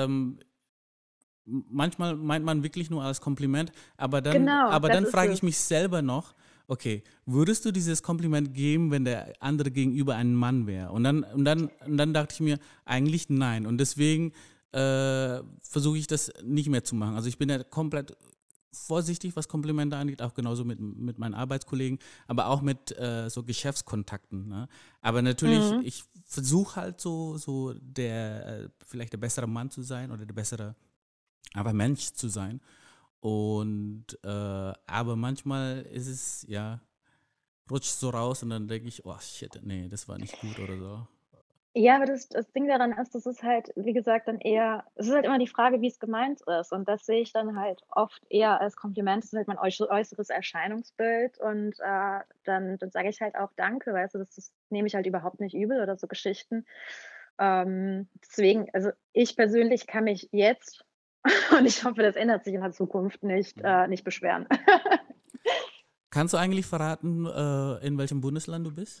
B: manchmal meint man wirklich nur als Kompliment,
C: genau,
B: aber
C: das
B: dann
C: ist
B: frage ich
C: es.
B: mich selber noch, okay, würdest du dieses Kompliment geben, wenn der andere gegenüber ein Mann wäre? Und dann dachte ich mir, eigentlich nein. Und deswegen versuche ich das nicht mehr zu machen. Also ich bin ja komplett vorsichtig, was Komplimente angeht, auch genauso mit meinen Arbeitskollegen, aber auch mit so Geschäftskontakten. Ne? Aber natürlich,
C: Mhm.
B: ich versuche halt so vielleicht der bessere Mann zu sein oder der bessere einfach Mensch zu sein. Und aber manchmal ist es, ja, rutscht so raus und dann denke ich, oh shit, nee, das war nicht gut oder so.
C: Ja, aber das Ding daran ist, das ist halt, wie gesagt, dann eher, es ist halt immer die Frage, wie es gemeint ist. Und das sehe ich dann halt oft eher als Kompliment. Das ist halt mein äußeres Erscheinungsbild. Und dann sage ich halt auch Danke, weißt du, das nehme ich halt überhaupt nicht übel oder so Geschichten. Deswegen, also ich persönlich kann mich jetzt, und ich hoffe, das ändert sich in der Zukunft nicht beschweren.
B: Kannst du eigentlich verraten, in welchem Bundesland du bist?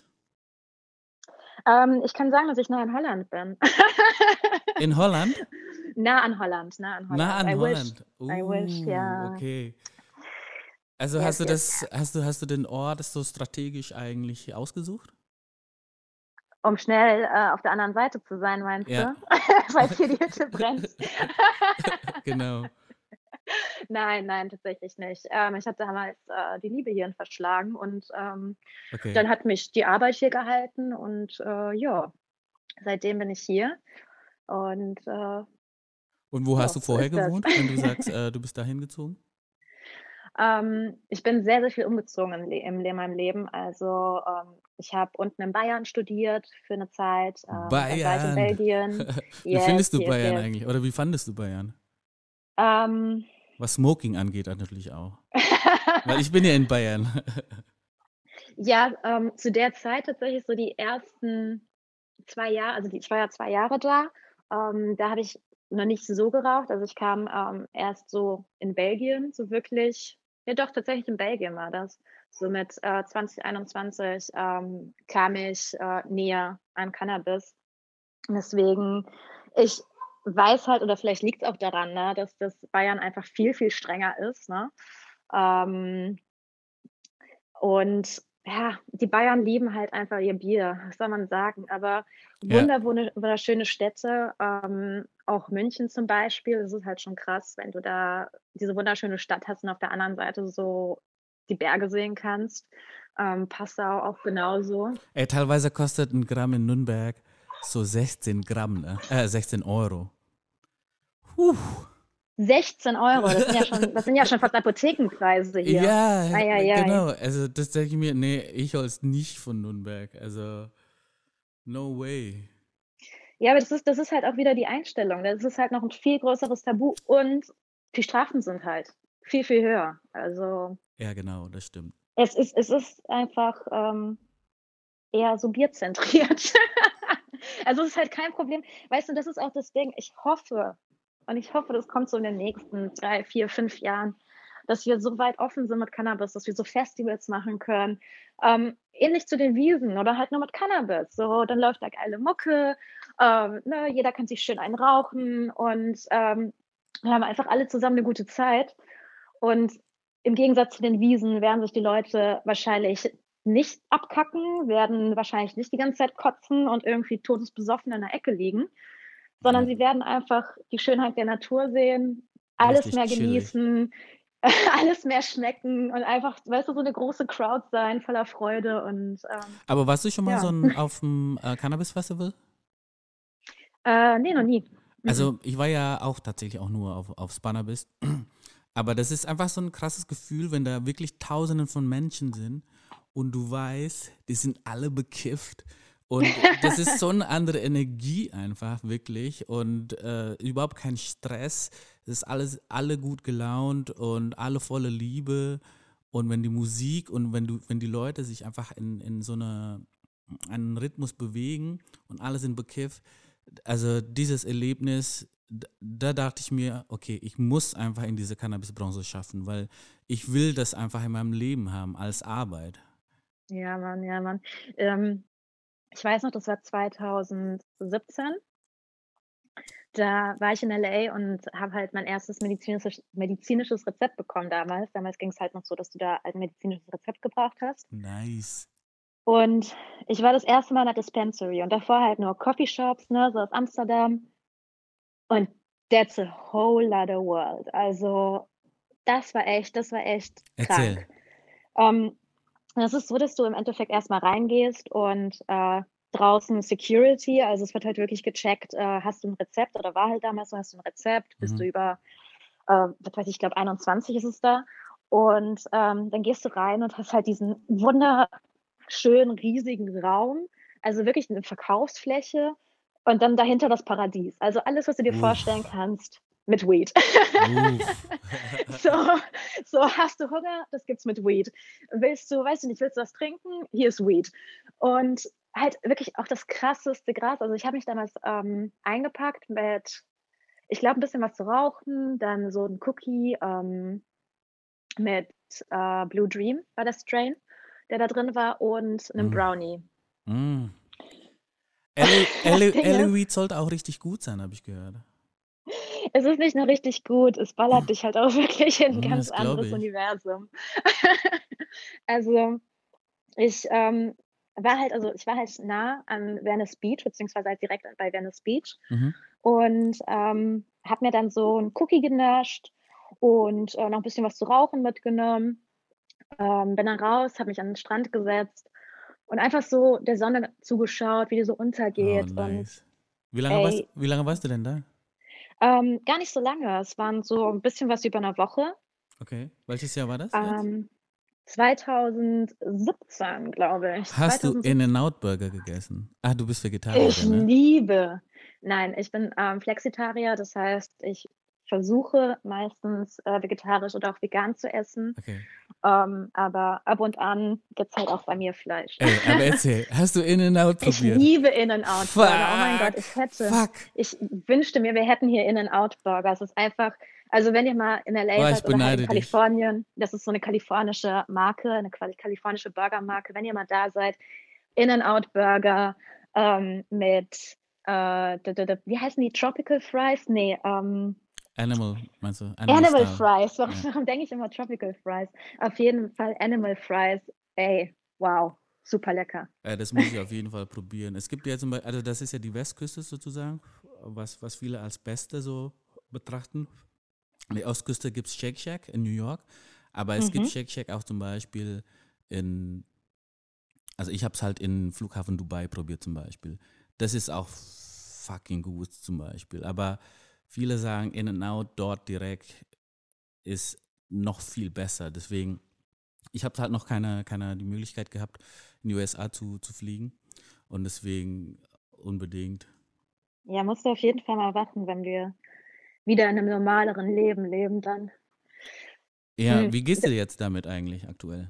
C: Ich kann sagen, dass ich nah an Holland bin.
B: In Holland?
C: Nah an Holland, nah an
B: Nah
C: Holland.
B: an
C: I wish,
B: Holland.
C: I wish, ja.
B: Okay. Also
C: Yes,
B: hast du den Ort so strategisch eigentlich ausgesucht?
C: Um schnell auf der anderen Seite zu sein, meinst
B: Ja.
C: du? Weil hier die Hütte brennt.
B: Genau.
C: Nein, tatsächlich nicht. Ich hatte damals die Liebe hierhin verschlagen und
B: Okay.
C: dann hat mich die Arbeit hier gehalten und ja, seitdem bin ich hier. Und
B: Und wo
C: ja,
B: hast du
C: so
B: vorher
C: ist das.
B: gewohnt, wenn du sagst, du bist dahin gezogen?
C: Ich bin sehr, sehr viel umgezogen in meinem Leben. Also ich habe unten in Bayern studiert für eine Zeit. Dann war ich in
B: Bayern.
C: Belgien.
B: Wie findest du
C: Yes,
B: Bayern
C: yes.
B: eigentlich? Oder wie fandest du Bayern?
C: Ähm,
B: Was Smoking angeht, natürlich auch. Weil ich bin ja in Bayern.
C: ja, zu der Zeit tatsächlich so die ersten 2 Jahre, also ich war ja 2 Jahre da. Da habe ich noch nicht so geraucht. Also ich kam erst so in Belgien, so wirklich, ja doch, tatsächlich in Belgien war das. So mit 2021 kam ich näher an Cannabis. Und deswegen, ich weiß halt, oder vielleicht liegt es auch daran, ne, dass das Bayern einfach viel, viel strenger ist. Ne? Und ja, die Bayern lieben halt einfach ihr Bier, was soll man sagen. Aber
B: Ja.
C: wunderschöne Städte, auch München zum Beispiel. Das ist halt schon krass, wenn du da diese wunderschöne Stadt hast und auf der anderen Seite so die Berge sehen kannst. Passau auch genauso.
B: Ey, teilweise kostet ein Gramm in Nürnberg so 16 Gramm, ne? 16 Euro.
C: 16 Euro, das sind ja schon fast Apothekenpreise hier.
B: Ja,
C: Ei.
B: genau. Also das denke ich mir, nee, ich hol's nicht von Nürnberg. Also, no way.
C: Ja, aber das ist halt auch wieder die Einstellung. Das ist halt noch ein viel größeres Tabu und die Strafen sind halt viel, viel höher. Also
B: Ja, genau, das stimmt.
C: es ist einfach eher so bierzentriert. Also es ist halt kein Problem. Weißt du, das ist auch das Ding. Ich hoffe, das kommt so in den nächsten 3, 4, 5 Jahren, dass wir so weit offen sind mit Cannabis, dass wir so Festivals machen können. Ähnlich zu den Wiesen oder halt nur mit Cannabis. So, dann läuft da geile Mucke, ne, jeder kann sich schön einrauchen und wir haben einfach alle zusammen eine gute Zeit. Und im Gegensatz zu den Wiesen werden sich die Leute wahrscheinlich nicht abkacken, werden wahrscheinlich nicht die ganze Zeit kotzen und irgendwie todesbesoffen in der Ecke liegen, sondern sie werden einfach die Schönheit der Natur sehen, alles
B: Richtig
C: mehr
B: chillig.
C: genießen, alles mehr schmecken und einfach, weißt du, so eine große Crowd sein, voller Freude und
B: Aber warst du schon mal
C: ja.
B: auf dem Cannabis-Festival?
C: Nee, noch nie.
B: Also ich war ja auch tatsächlich auch nur auf Spannabis. Aber das ist einfach so ein krasses Gefühl, wenn da wirklich Tausenden von Menschen sind und du weißt, die sind alle bekifft. Und das ist so eine andere Energie einfach, wirklich. Und überhaupt kein Stress. Es ist alle gut gelaunt und alle voller Liebe. Und wenn die Musik und wenn die Leute sich einfach in so einen Rhythmus bewegen und alle sind bekifft, also dieses Erlebnis, da dachte ich mir, okay, ich muss einfach in diese Cannabis-Branche schaffen, weil ich will das einfach in meinem Leben haben, als Arbeit.
C: Ja, Mann. Ich weiß noch, das war 2017. Da war ich in LA und habe halt mein erstes medizinisches Rezept bekommen damals. Damals ging es halt noch so, dass du da ein medizinisches Rezept gebraucht hast.
B: Nice.
C: Und ich war das erste Mal in der Dispensary und davor halt nur Coffeeshops, ne, so aus Amsterdam. Und that's a whole other world. Also das war echt
B: Erzähl.
C: krank. Das ist so, dass du im Endeffekt erstmal reingehst und draußen Security, also es wird halt wirklich gecheckt, hast du ein Rezept oder war halt damals so, hast du ein Rezept, bist du über, was weiß ich glaube 21 ist es da. Und dann gehst du rein und hast halt diesen wunderschönen, riesigen Raum, also wirklich eine Verkaufsfläche und dann dahinter das Paradies. Also alles, was du dir vorstellen kannst mit Weed. so, hast du Hunger? Das gibt's mit Weed. Willst du was trinken? Hier ist Weed. Und halt wirklich auch das krasseste Gras. Also ich habe mich damals eingepackt mit, ich glaube, ein bisschen was zu rauchen, dann so ein Cookie mit Blue Dream war das Strain, der da drin war, und einem Brownie.
B: Mm.
C: Das Ding
B: Ellie
C: ist,
B: Weed sollte auch richtig gut sein, habe ich gehört.
C: es ist nicht nur richtig gut, es ballert dich halt auch wirklich in ein ganz
B: Das glaube
C: anderes
B: ich.
C: Universum. Also ich ich war halt nah an Venice Beach, beziehungsweise halt direkt bei Venice Beach,
B: Mhm.
C: und habe mir dann so ein Cookie genascht und noch ein bisschen was zu rauchen mitgenommen. Bin dann raus, habe mich an den Strand gesetzt und einfach so der Sonne zugeschaut, wie die so
B: Oh,
C: untergeht. Und
B: nice.
C: ey,
B: Wie lange warst du denn da?
C: gar nicht so lange. Es waren so ein bisschen was über eine Woche.
B: Okay. Welches Jahr war das jetzt?
C: Ähm, 2017, glaube ich.
B: Hast du
C: 2017.
B: In-N-Out Burger gegessen? Ah, du bist
C: Ich
B: Vegetarierin, ne?
C: liebe. Nein, ich bin Flexitarier, das heißt, ich versuche meistens vegetarisch oder auch vegan zu essen.
B: Okay.
C: Aber ab und an gibt es halt auch bei mir Fleisch.
B: Ey, aber erzähl, hast du In-N-Out
C: Ich
B: probiert?
C: liebe In-N-Out-Burger. Oh mein Gott,
B: Fuck.
C: ich wünschte mir, wir hätten hier In-N-Out-Burger. Es ist einfach, also wenn ihr mal in LA
B: Boah, ich
C: seid oder halt in
B: beneide dich.
C: Kalifornien, das ist so eine kalifornische Marke, eine kalifornische Burgermarke. Wenn ihr mal da seid, In-N-Out-Burger mit, wie heißen die? Tropical Fries? Nee,
B: Animal, meinst du? Animal
C: Animal
B: Style.
C: Fries. Warum,
B: Ja.
C: warum denke ich immer Tropical Fries? Auf jeden Fall Animal Fries. Ey, wow, super lecker.
B: Das muss ich auf jeden Fall probieren. Es gibt ja zum Beispiel, also das ist ja die Westküste sozusagen, was viele als Beste so betrachten. An der Ostküste gibt es Shake Shack in New York, aber es gibt
C: Mhm.
B: Shake Shack auch zum Beispiel also ich habe es halt in Flughafen Dubai probiert zum Beispiel. Das ist auch fucking gut zum Beispiel, aber viele sagen In-N-Out dort direkt ist noch viel besser. Deswegen, ich habe halt noch keine die Möglichkeit gehabt, in die USA zu fliegen. Und deswegen unbedingt.
C: Ja, musst du auf jeden Fall mal machen, wenn wir wieder in einem normaleren Leben leben dann.
B: Ja,
C: Hm.
B: wie gehst du jetzt damit eigentlich aktuell?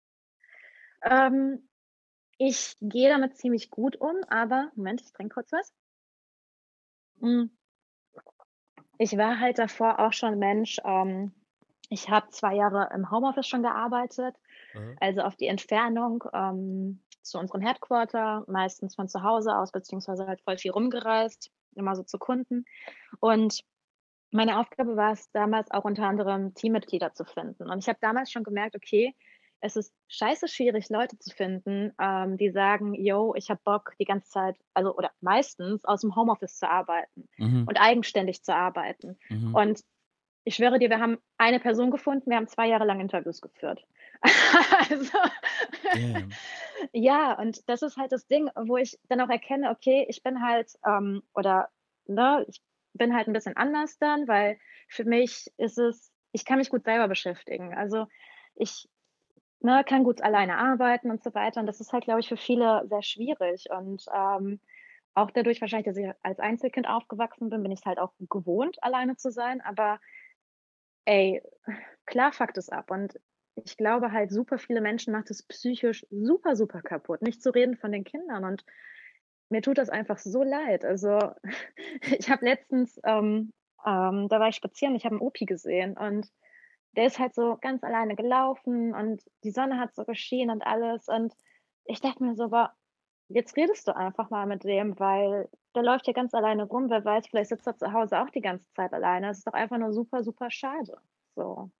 C: Ähm, Ich gehe damit ziemlich gut um, aber Moment, ich trinke kurz was. Hm. Ich war halt davor auch schon Mensch, ich habe 2 Jahre im Homeoffice schon gearbeitet,
B: Aha.
C: also auf die Entfernung zu unserem Headquarter, meistens von zu Hause aus, beziehungsweise halt voll viel rumgereist, immer so zu Kunden. Und meine Aufgabe war es damals auch unter anderem, Teammitglieder zu finden. Und ich habe damals schon gemerkt, okay, es ist scheiße schwierig, Leute zu finden, die sagen: „Jo, ich habe Bock, die ganze Zeit“, also oder meistens aus dem Homeoffice zu arbeiten
B: Mhm,
C: und eigenständig zu arbeiten.
B: mhm.
C: Und ich schwöre dir, wir haben eine Person gefunden, wir haben 2 Jahre lang Interviews geführt. Also,
B: Damn.
C: ja, und das ist halt das Ding, wo ich dann auch erkenne, okay, ich bin halt, oder, ne, ich bin halt ein bisschen anders dann, weil für mich ist es, ich kann mich gut selber beschäftigen. Also, ich, ne, kann gut alleine arbeiten und so weiter, und das ist halt, glaube ich, für viele sehr schwierig, und auch dadurch wahrscheinlich, dass ich als Einzelkind aufgewachsen bin, bin ich's halt auch gewohnt, alleine zu sein, aber ey, klar fuckt es ab, und ich glaube halt, super viele Menschen macht es psychisch super, super kaputt, nicht zu reden von den Kindern, und mir tut das einfach so leid. Also, ich habe letztens da war ich spazieren, ich habe 'n Opi gesehen, und der ist halt so ganz alleine gelaufen und die Sonne hat so geschienen und alles, und ich dachte mir so: „Boah, jetzt redest du einfach mal mit dem, weil der läuft hier ganz alleine rum. Wer weiß, vielleicht sitzt er zu Hause auch die ganze Zeit alleine. Es ist doch einfach nur super, super schade.“ So,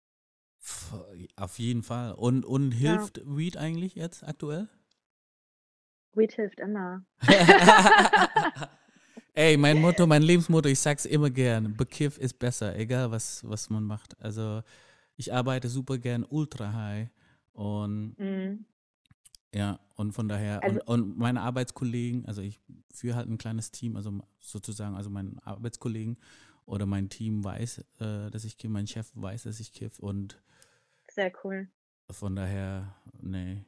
B: Auf jeden Fall. Und
C: ja,
B: hilft Weed eigentlich jetzt aktuell?
C: Weed hilft immer.
B: Ey, mein Motto, mein Lebensmotto, ich sag's immer gern, Bekiff ist besser, egal was man macht. Also ich arbeite super gern ultra high und
C: Mhm.
B: ja, und von daher,
C: Also,
B: und meine Arbeitskollegen, also ich führe halt ein kleines Team, also sozusagen, also mein Arbeitskollegen oder mein Team weiß, dass ich kiff, mein Chef weiß, dass ich kiff und
C: sehr cool.
B: von daher, nee.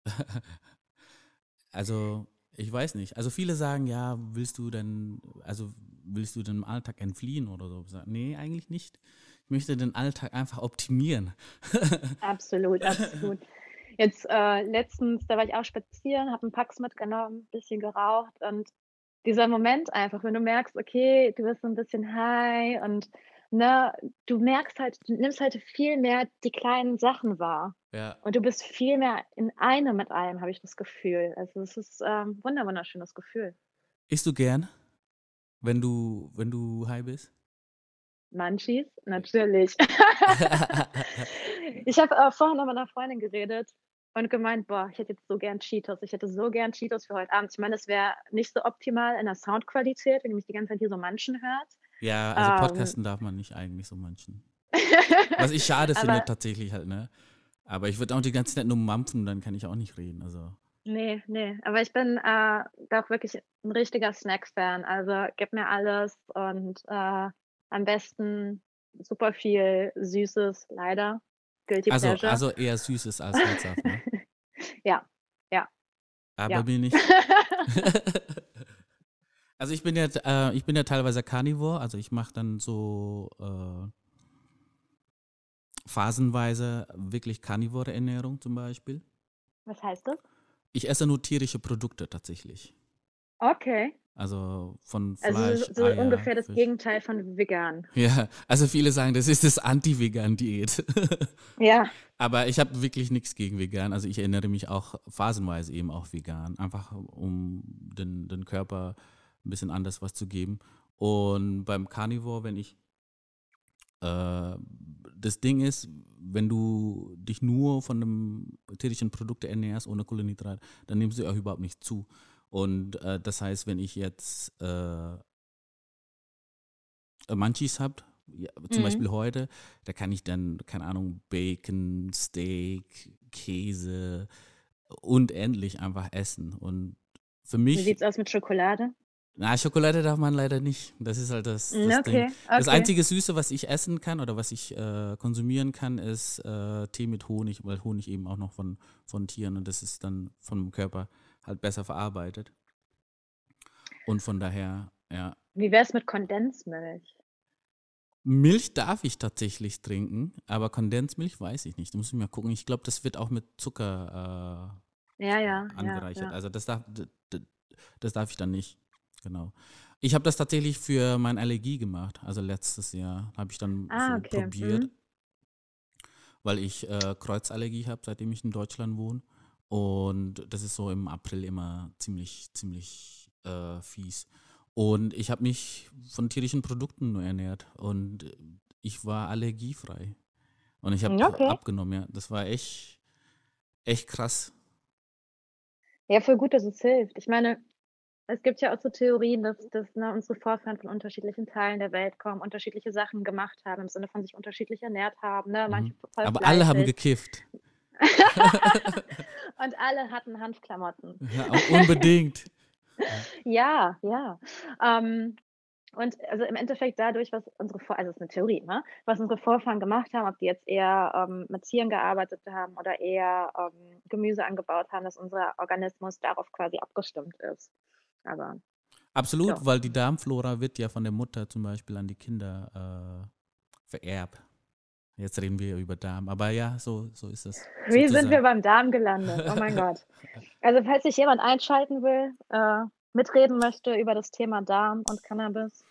B: Also, ich weiß nicht. Also viele sagen, ja, willst du dem Alltag entfliehen oder so? Nee, eigentlich nicht. Ich möchte den Alltag einfach optimieren.
C: Absolut, absolut. Jetzt letztens, da war ich auch spazieren, habe einen Pax mitgenommen, ein bisschen geraucht und dieser Moment einfach, wenn du merkst, okay, du bist so ein bisschen high und, ne, du merkst halt, du nimmst halt viel mehr die kleinen Sachen wahr
B: Ja.
C: und du bist viel mehr in einem mit allem, habe ich das Gefühl. Also, es ist, wunderschönes Gefühl.
B: Isst du gern, wenn du high bist?
C: Munchies? Natürlich. Ich habe, vorhin noch mit 'ner Freundin geredet und gemeint: „Boah, ich hätte jetzt so gern Cheetos. Ich hätte so gern Cheetos für heute Abend.“ Ich meine, das wäre nicht so optimal in der Soundqualität, wenn ihr mich die ganze Zeit hier so munchen hört.
B: Ja, also
C: Ähm,
B: Podcasten darf man nicht eigentlich so manchen. Was ich schade finde
C: aber
B: tatsächlich halt, ne? Aber ich würde auch die ganze Zeit nur mampfen, dann kann ich auch nicht reden. Also,
C: ne, aber ich bin, doch wirklich 'n richtiger Snack-Fan. Also, gib mir alles und, am besten super viel Süßes, leider. Guilty
B: also,
C: Pleasure.
B: also eher Süßes als herzhaft, ne?
C: Ja, ja,
B: Aber
C: ja.
B: bin ich. Also ich bin ja teilweise Carnivore, also ich mache dann so phasenweise wirklich carnivore Ernährung zum Beispiel.
C: Was heißt das?
B: Ich esse nur tierische Produkte tatsächlich.
C: Okay.
B: Also von
C: Also,
B: Fleisch,
C: so
B: Eier,
C: ungefähr das
B: Fisch.
C: Gegenteil von vegan.
B: Ja, also viele sagen, das ist das Anti-Vegan-Diät.
C: Ja.
B: Aber ich habe wirklich nichts gegen vegan. Also ich ernähre mich auch phasenweise eben auch vegan, einfach um den Körper ein bisschen anders was zu geben. Und beim Carnivore, wenn ich das Ding ist, wenn du dich nur von einem tierischen Produkt ernährst, ohne Kohlenhydrat, dann nimmst du auch überhaupt nicht zu. Und das heißt, wenn ich jetzt Munchies habe, ja, zum
C: Mhm.
B: Beispiel heute, da kann ich dann, keine Ahnung, Bacon, Steak, Käse unendlich einfach essen. Und für
C: Wie
B: mich,
C: sieht's aus mit Schokolade?
B: na, Schokolade darf man leider nicht. Das ist halt das Ding.
C: Okay,
B: Das
C: okay.
B: einzige Süße, was ich essen kann oder was ich konsumieren kann, ist Tee mit Honig, weil Honig eben auch noch von Tieren und das ist dann vom Körper halt besser verarbeitet. Und von daher, ja.
C: Wie wär's mit Kondensmilch?
B: Milch darf ich tatsächlich trinken, aber Kondensmilch weiß ich nicht. Da muss ich mal gucken. Ich glaube, das wird auch mit Zucker
C: Ja, ja, ja,
B: angereichert.
C: ja.
B: Also das darf ich dann nicht. Genau. Ich habe das tatsächlich für meine Allergie gemacht. Also letztes Jahr habe ich dann
C: Ah,
B: so
C: okay.
B: probiert,
C: Mhm.
B: weil ich Kreuzallergie habe, seitdem ich in Deutschland wohne. Und das ist so im April immer ziemlich fies. Und ich habe mich von tierischen Produkten nur ernährt und ich war allergiefrei. Und ich habe
C: Okay.
B: abgenommen, ja. Das war echt krass.
C: Ja, voll gut, dass es hilft. Ich meine, es gibt ja auch so Theorien, dass, ne, unsere Vorfahren von unterschiedlichen Teilen der Welt kommen, unterschiedliche Sachen gemacht haben, im Sinne von sich unterschiedlich ernährt haben, ne? Manche
B: Mhm.
C: voll
B: Aber alle haben
C: fleischig.
B: gekifft.
C: Und alle hatten Hanfklamotten.
B: Ja, unbedingt. Ja.
C: Ja, ja. Ähm, und also im Endeffekt dadurch, was also es ist eine Theorie, ne, was unsere Vorfahren gemacht haben, ob die jetzt eher, mit Tieren gearbeitet haben oder eher, Gemüse angebaut haben, dass unser Organismus darauf quasi abgestimmt ist. Aber ja.
B: Absolut, weil die Darmflora wird ja von der Mutter zum Beispiel an die Kinder vererbt. Jetzt reden wir über Darm, aber ja, so ist es
C: Wie sind wir
B: sozusagen.
C: beim Darm gelandet? Oh mein Gott. Also, falls sich jemand einschalten will, mitreden möchte über das Thema Darm und Cannabis.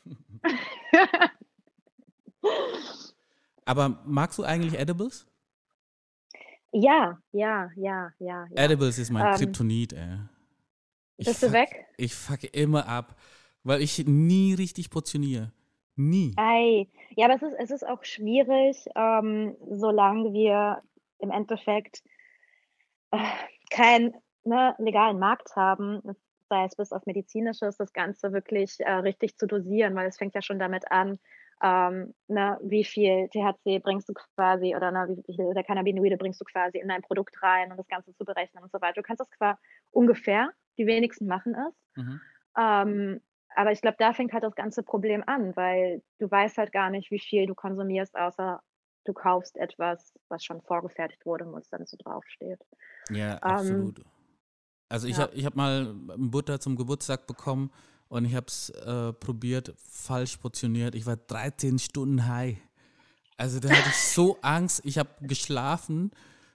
B: Aber magst du eigentlich Edibles?
C: Ja, ja, ja, ja, ja.
B: Edibles ist mein
C: Ähm,
B: Kryptonit, ey. Ich
C: Bist du
B: fuck,
C: weg?
B: ich fuck immer ab, weil ich nie richtig portioniere. Nie.
C: Ei. Ja, aber es ist auch schwierig, solange wir im Endeffekt, äh, keinen, ne, legalen Markt haben, sei es bis auf medizinisches, das Ganze wirklich, richtig zu dosieren, weil es fängt ja schon damit an, ne, wie viel THC bringst du quasi oder, ne, wie viel der Cannabinoide bringst du quasi in dein Produkt rein und das Ganze zu berechnen und so weiter. Du kannst das ungefähr, die wenigsten machen es.
B: Mhm.
C: Ähm, aber ich glaube, da fängt halt das ganze Problem an, weil du weißt halt gar nicht, wie viel du konsumierst, außer du kaufst etwas, was schon vorgefertigt wurde und was dann so draufsteht.
B: Ja,
C: Ähm,
B: absolut. Also
C: ja.
B: ich hab mal Butter zum Geburtstag bekommen und ich habe es probiert, falsch portioniert. Ich war 13 Stunden high. Also da hatte ich so Angst. Ich habe geschlafen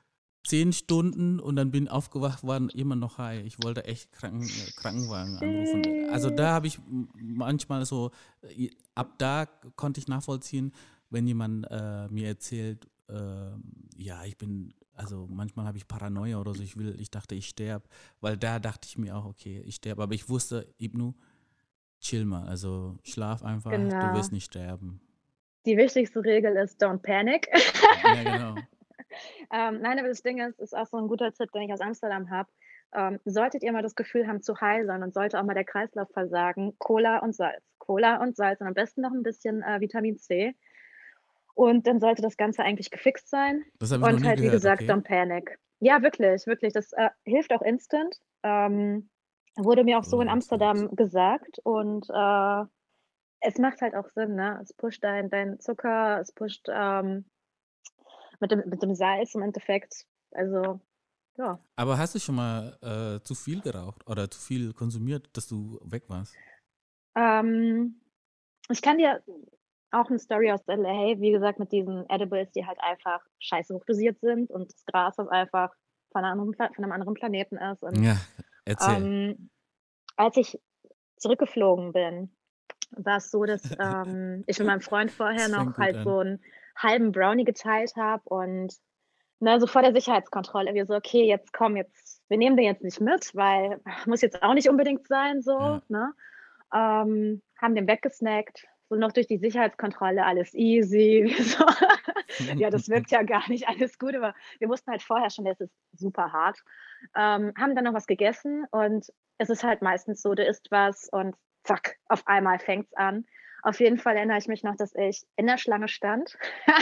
B: 10 Stunden und dann bin aufgewacht, waren immer noch high. Ich wollte echt Krankenwagen anrufen. Also da habe ich manchmal so, ab da konnte ich nachvollziehen, wenn jemand mir erzählt, ja, also manchmal habe ich Paranoia oder so, ich dachte, ich sterbe, weil da dachte ich mir auch, okay, ich sterbe, aber ich wusste, Ibnu, chill mal, also schlaf einfach, du
C: Genau.
B: wirst nicht sterben.
C: Die wichtigste Regel ist don't panic.
B: Ja, genau.
C: Nein, aber das Ding ist auch so ein guter Tipp, den ich aus Amsterdam habe. Solltet ihr mal das Gefühl haben zu high sein und sollte auch mal der Kreislauf versagen, Cola und Salz. Cola und Salz und am besten noch ein bisschen Vitamin C. Und dann sollte das Ganze eigentlich gefixt sein.
B: Das habe ich noch
C: Und
B: nie
C: halt, wie
B: gehört,
C: gesagt,
B: okay.
C: don't panic. Ja, wirklich, wirklich. Das hilft auch instant. Wurde mir auch so in
B: Cola und
C: Amsterdam gesagt. Und es macht halt auch Sinn, ne? Es pusht dein Zucker, es pusht mit dem Salz im Endeffekt. Also, ja.
B: Aber hast du schon mal zu viel geraucht oder zu viel konsumiert, dass du weg warst?
C: Ich kann dir auch eine Story aus LA, wie gesagt, mit diesen Edibles, die halt einfach scheiße hochdosiert sind und das Gras, das einfach von einem anderen Planeten ist. Und
B: Ja, erzähl.
C: als ich zurückgeflogen bin, war es so, dass ich mit meinem Freund vorher
B: Das fängt
C: noch
B: gut
C: halt
B: an.
C: so einen halben Brownie geteilt habe und ne, so vor der Sicherheitskontrolle. Wir so, okay, jetzt komm, wir nehmen den jetzt nicht mit, weil muss jetzt auch nicht unbedingt sein, so,
B: Ja.
C: ne? Haben den weggesnackt, so noch durch die Sicherheitskontrolle, alles easy. So, ja, das wirkt ja gar nicht, alles gut, aber wir wussten halt vorher schon, das ist super hart. Haben dann noch was gegessen und es ist halt meistens so, du isst was und zack, auf einmal fängt's an. Auf jeden Fall erinnere ich mich noch, dass ich in der Schlange stand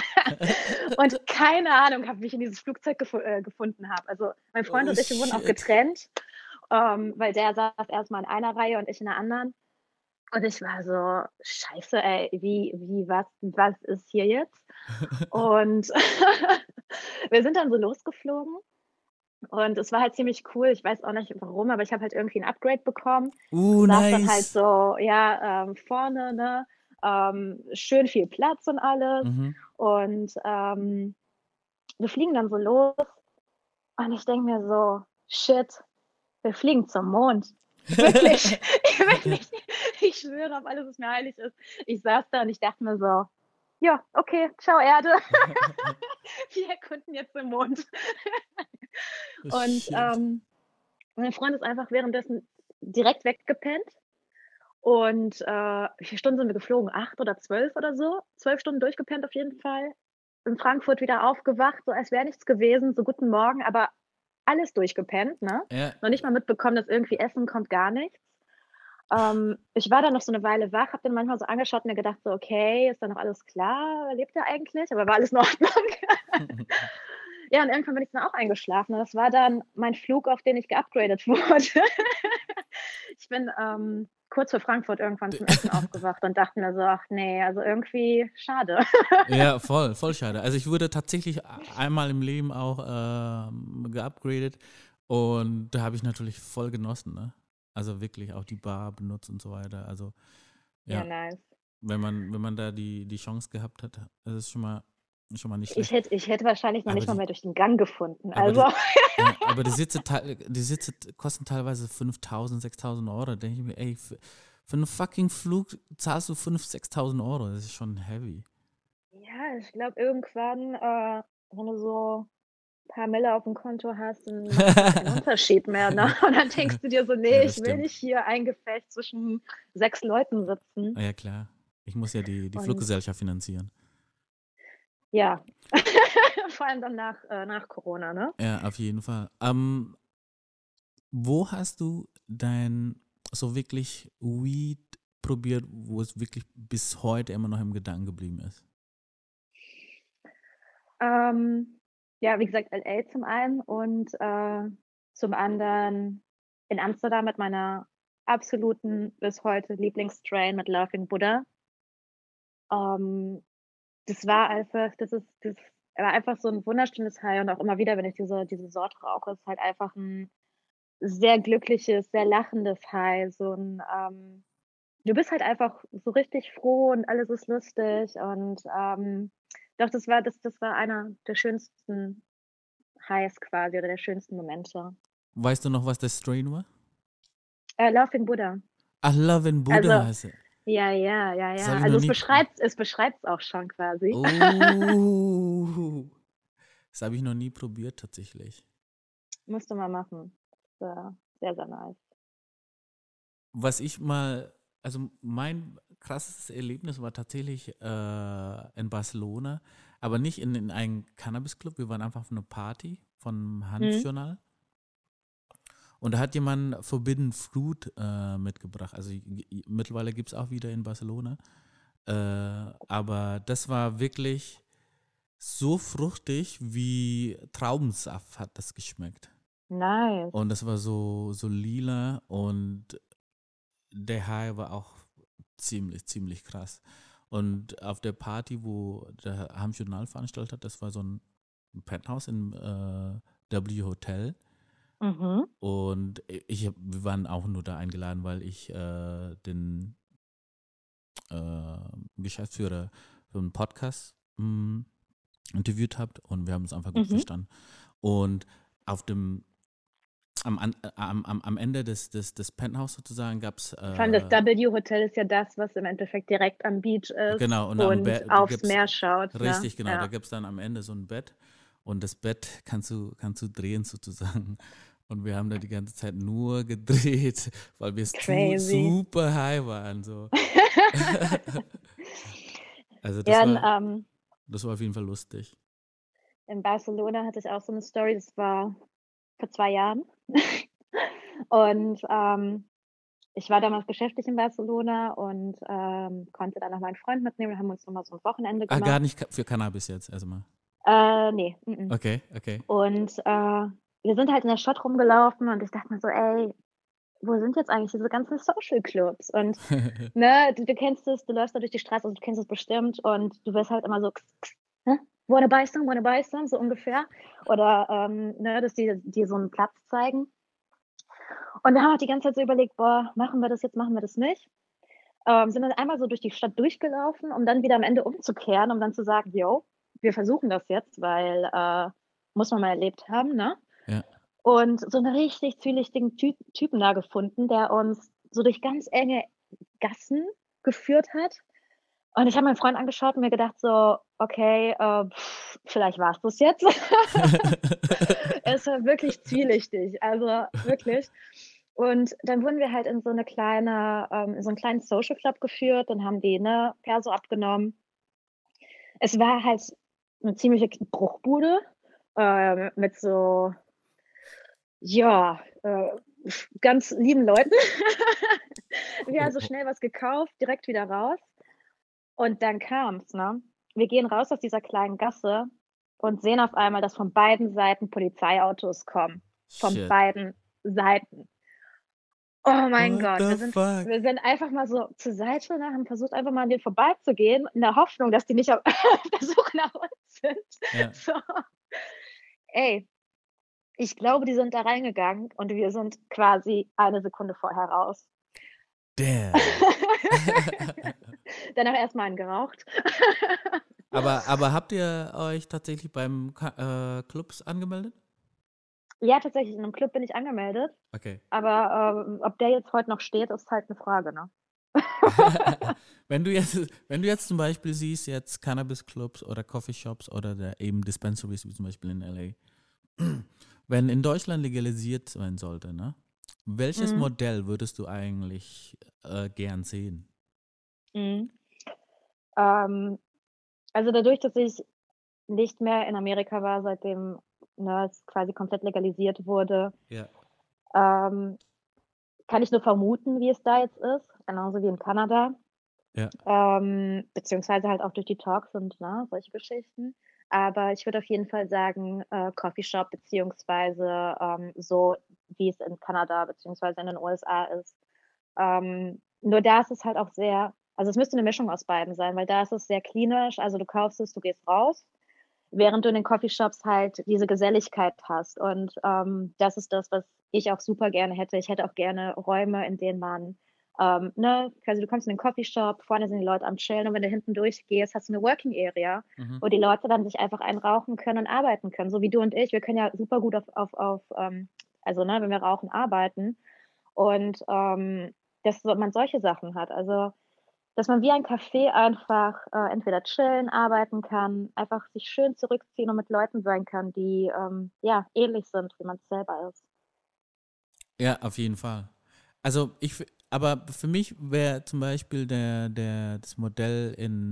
C: und keine Ahnung habe, wie ich in dieses Flugzeug gefunden habe. Also mein Freund
B: Oh
C: und ich, wir wurden auch
B: shit.
C: getrennt, weil der saß erstmal in einer Reihe und ich in der anderen. Und ich war so, scheiße, ey, was ist hier jetzt? Und wir sind dann so losgeflogen und es war halt ziemlich cool. Ich weiß auch nicht warum, aber ich habe halt irgendwie ein Upgrade bekommen. Saß dann halt
B: Nice.
C: so, ja, vorne, ne? Schön viel Platz und alles.
B: Mhm.
C: Und wir fliegen dann so los und ich denke mir so, shit, wir fliegen zum Mond. Wirklich, wirklich, ich schwöre auf alles, was mir heilig ist. Ich saß da und ich dachte mir so, ja, okay, ciao Erde. Wir erkunden jetzt den Mond. Und
B: Shit.
C: mein Freund ist einfach währenddessen direkt weggepennt. Und wie viele Stunden sind wir geflogen? 8 oder 12 oder so? 12 Stunden durchgepennt auf jeden Fall. In Frankfurt wieder aufgewacht, so als wäre nichts gewesen, so guten Morgen, aber alles durchgepennt, ne?
B: Ja.
C: Noch nicht mal mitbekommen, dass irgendwie Essen kommt, gar nichts. Ich war dann noch so eine Weile wach, habe den manchmal so angeschaut und mir gedacht so: „Okay, ist da noch alles klar? Lebt er eigentlich?“ Aber war alles in Ordnung. Ja, und irgendwann bin ich dann auch eingeschlafen und das war dann mein Flug, auf den ich geupgradet wurde. Ich bin, kurz vor Frankfurt irgendwann zum Essen aufgewacht und dachte mir so: „Ach ne, also irgendwie schade.“
B: Ja, voll schade. Also ich wurde tatsächlich einmal im Leben auch geupgradet und da habe ich natürlich voll genossen, ne? Also wirklich auch die Bar benutzt und so weiter. Also
C: Ja,
B: ja,
C: nice.
B: wenn man da die Chance gehabt hat, das ist schon mal nicht
C: Ich
B: schlecht.
C: hätte wahrscheinlich noch
B: Aber
C: nicht mal
B: die,
C: mehr durch den Gang gefunden.
B: aber
C: Also,
B: ja, aber die Sitze kosten teilweise 5.000, 6.000 Euro. Da denke ich mir, ey, für einen fucking Flug zahlst du 5.000, 6.000 Euro. Das ist schon heavy.
C: ja, ich glaube irgendwann, wenn du so paar Mille auf dem Konto hast, dann macht das auch keinen Unterschied mehr, ne? Und dann denkst du dir so:
B: Ja,
C: „Nee,
B: das
C: ich will
B: stimmt.
C: nicht hier eingefecht zwischen 6 Leuten sitzen.“
B: Ah, ja, klar. Ich muss ja die
C: Und
B: Fluggesellschaft finanzieren.
C: ja, vor allem dann nach Corona, ne?
B: Ja, auf jeden Fall. Wo hast du dein so wirklich Weed probiert, wo es wirklich bis heute immer noch im Gedanken geblieben ist?
C: Ja, wie gesagt, LA zum einen und, zum anderen in Amsterdam mit meiner absoluten bis heute Lieblingsstrain mit Laughing Buddha. Ähm, das war einfach so 'n wunderschönes High und auch immer wieder, wenn ich diese Sorte rauche, ist halt einfach 'n sehr glückliches, sehr lachendes High, so 'n, du bist halt einfach so richtig froh und alles ist lustig und, doch, das war einer der schönsten Highs quasi oder der schönsten Momente.
B: Weißt du noch, was der Strain war?
C: Laughing Buddha.
B: Ach, Love in Buddha
C: Also,
B: heißt er.
C: ja.
B: Das habe ich
C: Also
B: noch
C: es
B: nie.
C: beschreibt's auch schon quasi.
B: Oh. Das habe ich noch nie probiert, tatsächlich.
C: Musst du mal machen. Sehr, sehr nice.
B: Was ich also mein krasses Erlebnis war tatsächlich in Barcelona, aber nicht in einem Cannabis-Club. Wir waren einfach auf einer Party vom Hanfjournal. Und da hat jemand Forbidden Fruit mitgebracht. Also mittlerweile gibt es auch wieder in Barcelona. Aber das war wirklich so fruchtig wie Traubensaft hat das geschmeckt.
C: Nice.
B: Und das war so lila und der High war auch ziemlich krass. Und auf der Party, wo der Hanfjournal veranstaltet hat, das war so ein Penthouse im W Hotel.
C: Mhm.
B: Und wir waren auch nur da eingeladen, weil ich den Geschäftsführer für einen Podcast interviewt habe und wir haben uns einfach gut verstanden. Und am Ende des Penthouse sozusagen gab es.
C: Vor allem das W Hotel ist ja das, was im Endeffekt direkt am Beach ist
B: Genau, und
C: aufs Meer schaut.
B: Richtig,
C: ne?
B: genau.
C: Ja.
B: Da gibt es dann am Ende so ein Bett und das Bett kannst du drehen sozusagen. Und wir haben da die ganze Zeit nur gedreht, weil wir
C: Crazy.
B: super high waren. So. Also das war auf jeden Fall lustig.
C: In Barcelona hatte ich auch so eine Story, das war vor 2 Jahren. Und ich war damals geschäftlich in Barcelona und konnte dann noch meinen Freund mitnehmen. Wir haben uns nochmal so ein Wochenende gemacht.
B: Gar nicht für Cannabis jetzt erstmal.
C: Nee.
B: Okay.
C: Und wir sind halt in der Stadt rumgelaufen und ich dachte mir so, ey, wo sind jetzt eigentlich diese ganzen Social Clubs? Und ne, du kennst es, du läufst da durch die Straße, also du kennst es bestimmt und du wirst halt immer so, wanna buy some, so ungefähr. Oder ne, dass die dir so einen Platz zeigen. Und wir haben halt die ganze Zeit so überlegt, boah, machen wir das jetzt, machen wir das nicht? Sind dann einmal so durch die Stadt durchgelaufen, um dann wieder am Ende umzukehren, um dann zu sagen, yo, wir versuchen das jetzt, weil muss man mal erlebt haben, ne?
B: Ja.
C: Und so einen richtig zwielichtigen Typen da gefunden, der uns so durch ganz enge Gassen geführt hat. Und ich habe meinen Freund angeschaut und mir gedacht so, okay, vielleicht war es das jetzt. Es war wirklich zwielichtig, also wirklich. Und dann wurden wir halt in so einen kleinen Social Club geführt, dann haben die Perso abgenommen. Es war halt eine ziemliche Bruchbude mit so, ja, ganz lieben Leuten. Wir haben also schnell was gekauft, direkt wieder raus. Und dann kam's, ne? Wir gehen raus aus dieser kleinen Gasse und sehen auf einmal, dass von beiden Seiten Polizeiautos kommen. Von
B: Shit.
C: beiden Seiten. Oh mein
B: What
C: Gott,
B: the fuck?
C: wir sind einfach mal so zur Seite, ne, haben versucht, einfach mal an denen vorbeizugehen, in der Hoffnung, dass die nicht auf der Suche nach uns sind.
B: Ja.
C: So. Ey, ich glaube, die sind da reingegangen und wir sind quasi 1 Sekunde vorher raus.
B: Damn.
C: Danach erstmal einen geraucht.
B: Aber habt ihr euch tatsächlich beim Clubs angemeldet?
C: Ja, tatsächlich, in einem Club bin ich angemeldet.
B: Okay.
C: Aber ob der jetzt heute noch steht, ist halt eine Frage, ne?
B: Wenn du jetzt zum Beispiel siehst, jetzt Cannabis-Clubs oder Coffeeshops oder eben Dispensaries, wie zum Beispiel in LA, wenn in Deutschland legalisiert sein sollte, ne? Welches Modell würdest du eigentlich gern sehen?
C: Also dadurch, dass ich nicht mehr in Amerika war, seitdem es quasi komplett legalisiert wurde,
B: Ja.
C: kann ich nur vermuten, wie es da jetzt ist, genauso wie in Kanada.
B: Ja.
C: Beziehungsweise halt auch durch die Talks und solche Geschichten. Aber ich würde auf jeden Fall sagen, Coffeeshop, beziehungsweise so, wie es in Kanada beziehungsweise in den USA ist. Nur da ist es halt auch also es müsste eine Mischung aus beiden sein, weil da ist es sehr klinisch, also du kaufst es, du gehst raus, während du in den Coffeeshops halt diese Geselligkeit hast. Und das ist das, was ich auch super gerne hätte. Ich hätte auch gerne Räume, in denen man Ne, quasi du kommst in den Coffeeshop, vorne sind die Leute am Chillen und wenn du hinten durchgehst, hast du eine Working Area,
B: Mhm.
C: wo die Leute dann sich einfach einrauchen können und arbeiten können, so wie du und ich. Wir können ja super gut also ne, wenn wir rauchen, arbeiten und dass man solche Sachen hat. Also, dass man wie ein Café einfach entweder chillen, arbeiten kann, einfach sich schön zurückziehen und mit Leuten sein kann, die ja ähnlich sind, wie man es selber ist.
B: Ja, auf jeden Fall. Also aber für mich wäre zum Beispiel das Modell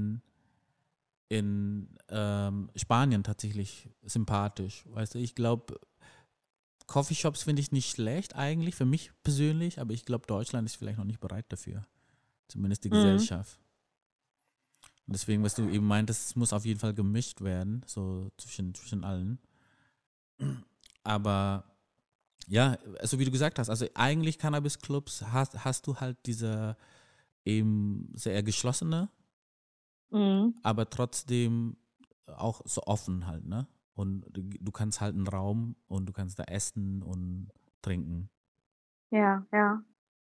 B: in Spanien tatsächlich sympathisch. Weißt du, ich glaube, Coffeeshops finde ich nicht schlecht eigentlich, für mich persönlich, aber ich glaube, Deutschland ist vielleicht noch nicht bereit dafür. Zumindest die
C: Mhm.
B: Gesellschaft. Und deswegen, was du eben meintest, es muss auf jeden Fall gemischt werden, so zwischen allen. Aber ja, also wie du gesagt hast, also eigentlich Cannabis-Clubs hast du halt diese eben sehr geschlossene,
C: Mhm.
B: aber trotzdem auch so offen halt, ne? Und du kannst halt einen Raum und du kannst da essen und trinken.
C: Ja, ja.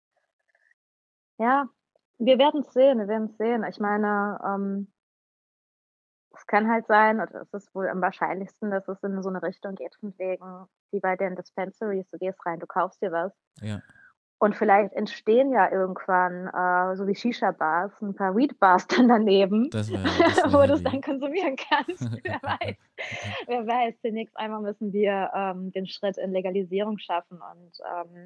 C: Ja, wir werden es sehen, wir werden es sehen. Ich meine, es kann halt sein, oder es ist wohl am wahrscheinlichsten, dass es in so eine Richtung geht von wegen wie bei den Dispensaries, du gehst rein, du kaufst dir was.
B: Ja,
C: Und vielleicht entstehen ja irgendwann, so wie Shisha-Bars, 'n paar Weed-Bars dann daneben,
B: das wär
C: wo du's dann
B: heavy.
C: konsumieren kannst. Wer weiß. Wer weiß, demnächst einmal müssen wir, den Schritt in Legalisierung schaffen und,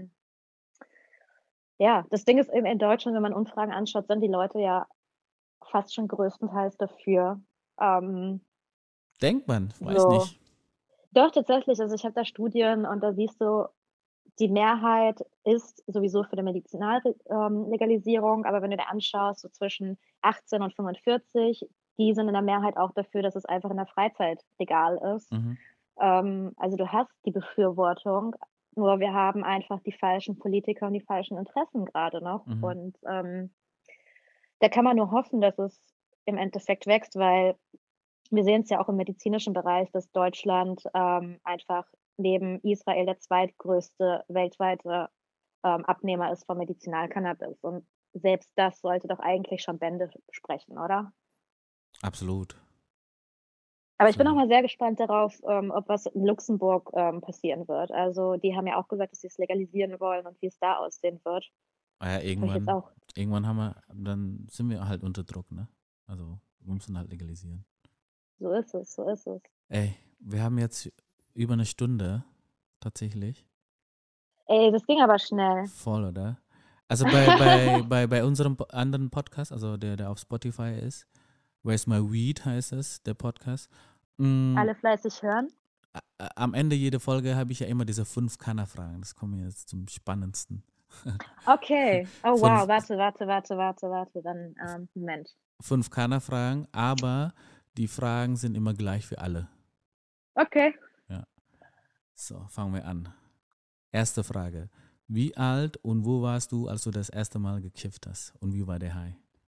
C: ja, das Ding ist eben in Deutschland, wenn man Umfragen anschaut, sind die Leute ja fast schon größtenteils dafür. Ähm,
B: Denkt man, weiß
C: so
B: nicht.
C: doch, tatsächlich, also ich habe da Studien und da siehst du, die Mehrheit ist sowieso für die Legalisierung, aber wenn du dir anschaust, so zwischen 18 und 45, die sind in der Mehrheit auch dafür, dass es einfach in der Freizeit legal ist.
B: Mhm.
C: Also du hast die Befürwortung, nur wir haben einfach die falschen Politiker und die falschen Interessen gerade noch.
B: Mhm.
C: Und da kann man nur hoffen, dass es im Endeffekt wächst, weil wir sehen es ja auch im medizinischen Bereich, dass Deutschland einfach neben Israel der zweitgrößte weltweite Abnehmer ist von Medizinalcannabis. Und selbst das sollte doch eigentlich schon Bände sprechen, oder?
B: Absolut.
C: Aber ich bin auch
B: Absolut.
C: mal sehr gespannt darauf, ob was in Luxemburg passieren wird. Also die haben ja auch gesagt, dass sie es legalisieren wollen und wie es da aussehen wird.
B: Ah ja,
C: Habe ich jetzt auch.
B: irgendwann dann sind wir halt unter Druck, ne? Also, wir müssen halt legalisieren.
C: So ist es, so ist es.
B: Ey, wir haben jetzt über eine Stunde, tatsächlich.
C: Ey, das ging aber schnell.
B: Voll, oder? Also bei unserem anderen Podcast, also der auf Spotify ist, Where's My Weed heißt es, der Podcast.
C: Alle fleißig hören.
B: Am Ende jeder Folge habe ich ja immer diese 5 Kanner-Fragen. Das kommt mir jetzt zum Spannendsten.
C: Okay. Oh wow,
B: Fünf,
C: warte. Dann, Moment.
B: 5 Kanner-Fragen, aber die Fragen sind immer gleich für alle.
C: Okay.
B: Ja. So, fangen wir an. Erste Frage. Wie alt und wo warst du, als du das erste Mal gekifft hast? Und wie war der High?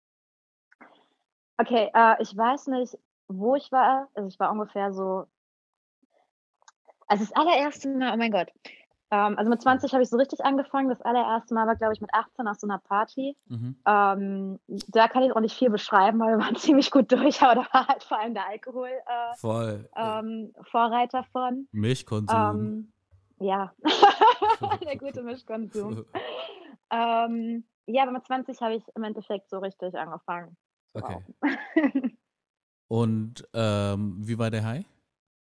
C: Okay, ich weiß nicht, wo ich war. Also ich war ungefähr so, also das allererste Mal, oh mein Gott. Also mit 20 habe ich so richtig angefangen. Das allererste Mal war, glaube ich, mit 18 auf so einer Party.
B: Mhm.
C: Da kann ich auch nicht viel beschreiben, weil wir waren ziemlich gut durch, aber da war halt vor allem der Alkohol
B: Voll.
C: Vorreiter von.
B: Milchkonsum.
C: Ja, der gute Mischkonsum. Ja, aber mit 20 habe ich im Endeffekt so richtig angefangen zu
B: Okay.
C: rauchen.
B: Und wie war der High?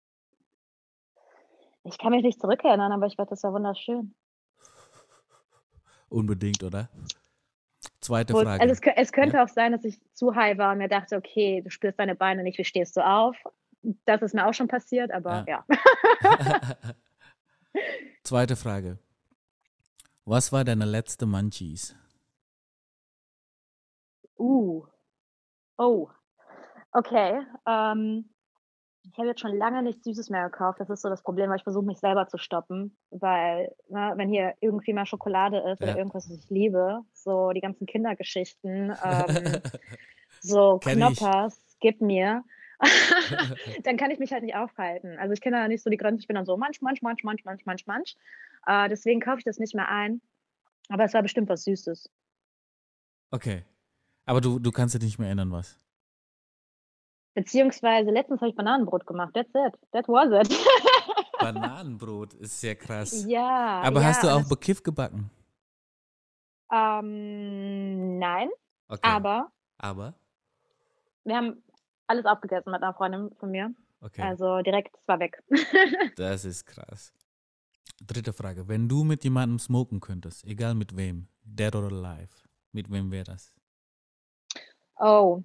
C: Ich kann mich nicht zurückerinnern, aber ich fand das war wunderschön.
B: Unbedingt, oder? Zweite
C: Also
B: Frage.
C: es könnte
B: Ja?
C: auch sein, dass ich zu high war und mir dachte, okay, du spürst deine Beine nicht, wie stehst du auf? Das ist mir auch schon passiert, aber
B: Ja.
C: ja.
B: Zweite Frage. Was war deine letzte Munchies?
C: Oh, okay. Ich habe jetzt schon lange nichts Süßes mehr gekauft. Das ist so das Problem, weil ich versuche, mich selber zu stoppen, weil, ne, wenn hier irgendwie mal Schokolade ist oder
B: Ja.
C: irgendwas, was ich liebe, so die ganzen Kindergeschichten, so
B: Kenn ich.
C: Knoppers, gib mir, dann kann ich mich halt nicht aufhalten. Also ich kenne da nicht so die Grenze. Ich bin dann so manch. Deswegen kaufe ich das nicht mehr ein. Aber es war bestimmt was Süßes.
B: Okay. Aber du kannst dich nicht mehr erinnern, was?
C: Beziehungsweise letztens habe ich Bananenbrot gemacht. That's it. That was it.
B: Bananenbrot ist sehr krass.
C: Ja,
B: Aber hast du
C: ja.
B: auch bekifft gebacken?
C: Nein,
B: Okay.
C: aber
B: Aber?
C: wir haben alles aufgegessen mit einer Freundin von mir.
B: Okay.
C: Also direkt, es war weg.
B: Das ist krass. Dritte Frage. Wenn du mit jemandem smoken könntest, egal mit wem, dead or alive, mit wem wäre das?
C: Oh.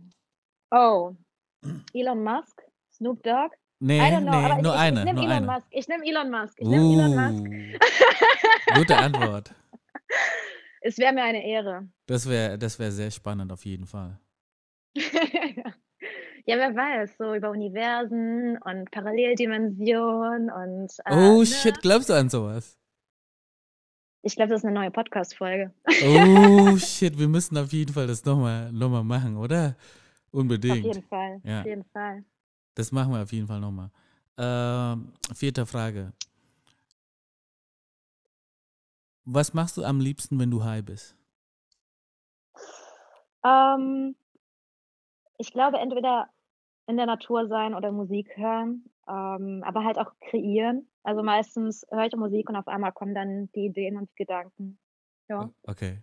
C: Elon Musk? Snoop Dogg? I
B: Nee,
C: don't know, aber
B: nur
C: ich
B: eine.
C: nehme
B: Nur
C: Elon
B: eine.
C: Musk. Ich nehme Elon Musk. Ich nehme Elon Musk.
B: Gute Antwort.
C: Es wäre mir eine Ehre.
B: Das wär sehr spannend auf jeden Fall.
C: Ja, wer weiß, so über Universen und Paralleldimensionen und
B: Oh
C: ne?
B: shit, glaubst du an sowas?
C: Ich glaube, das ist eine neue Podcast-Folge.
B: Oh shit, wir müssen auf jeden Fall das nochmal machen, oder?
C: Auf
B: Unbedingt.
C: jeden Fall.
B: Ja.
C: Auf jeden Fall.
B: Das machen wir auf jeden Fall nochmal. Vierte Frage. Was machst du am liebsten, wenn du high bist?
C: Ich glaube, entweder in der Natur sein oder Musik hören, aber halt auch kreieren. Also meistens höre ich Musik und auf einmal kommen dann die Ideen und die Gedanken. Ja.
B: Okay.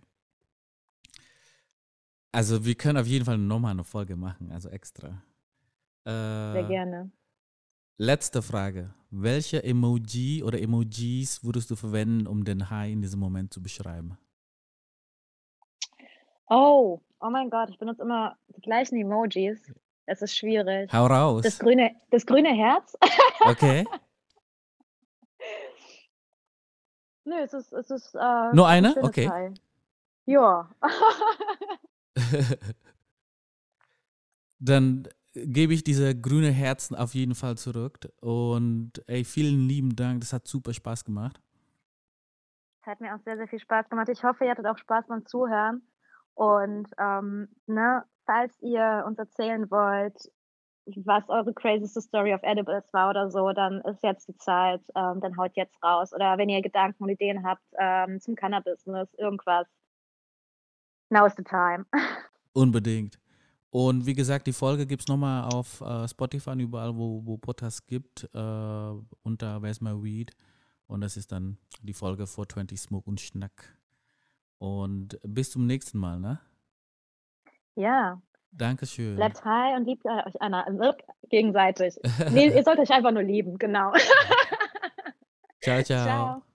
B: Also wir können auf jeden Fall nochmal eine Folge machen, also extra.
C: Sehr gerne.
B: Letzte Frage. Welche Emoji oder Emojis würdest du verwenden, um den High in diesem Moment zu beschreiben?
C: Oh mein Gott, ich benutze immer die gleichen Emojis. Es ist schwierig.
B: Hau raus.
C: Das grüne Herz?
B: Okay.
C: Nö, es ist
B: Nur
C: ein
B: eine?
C: schönes
B: Okay.
C: Teil. Ja.
B: Dann gebe ich diese grüne Herzen auf jeden Fall zurück. Und ey, vielen lieben Dank. Das hat super Spaß gemacht.
C: Es hat mir auch sehr, sehr viel Spaß gemacht. Ich hoffe, ihr hattet auch Spaß beim Zuhören. Und falls ihr uns erzählen wollt, was eure crazieste Story of Edibles war oder so, dann ist jetzt die Zeit, dann haut jetzt raus. Oder wenn ihr Gedanken und Ideen habt zum Cannabis-Business, irgendwas. Now is the time.
B: Unbedingt. Und wie gesagt, die Folge gibt es nochmal auf Spotify und überall, wo Podcasts gibt, unter Where's My Weed. Und das ist dann die Folge 420 Smoke und Schnack. Und bis zum nächsten Mal, ne?
C: Ja.
B: Dankeschön.
C: Bleibt high und liebt euch gegenseitig. Nee, ihr sollt euch einfach nur lieben, genau.
B: Ciao, ciao.
C: Ciao.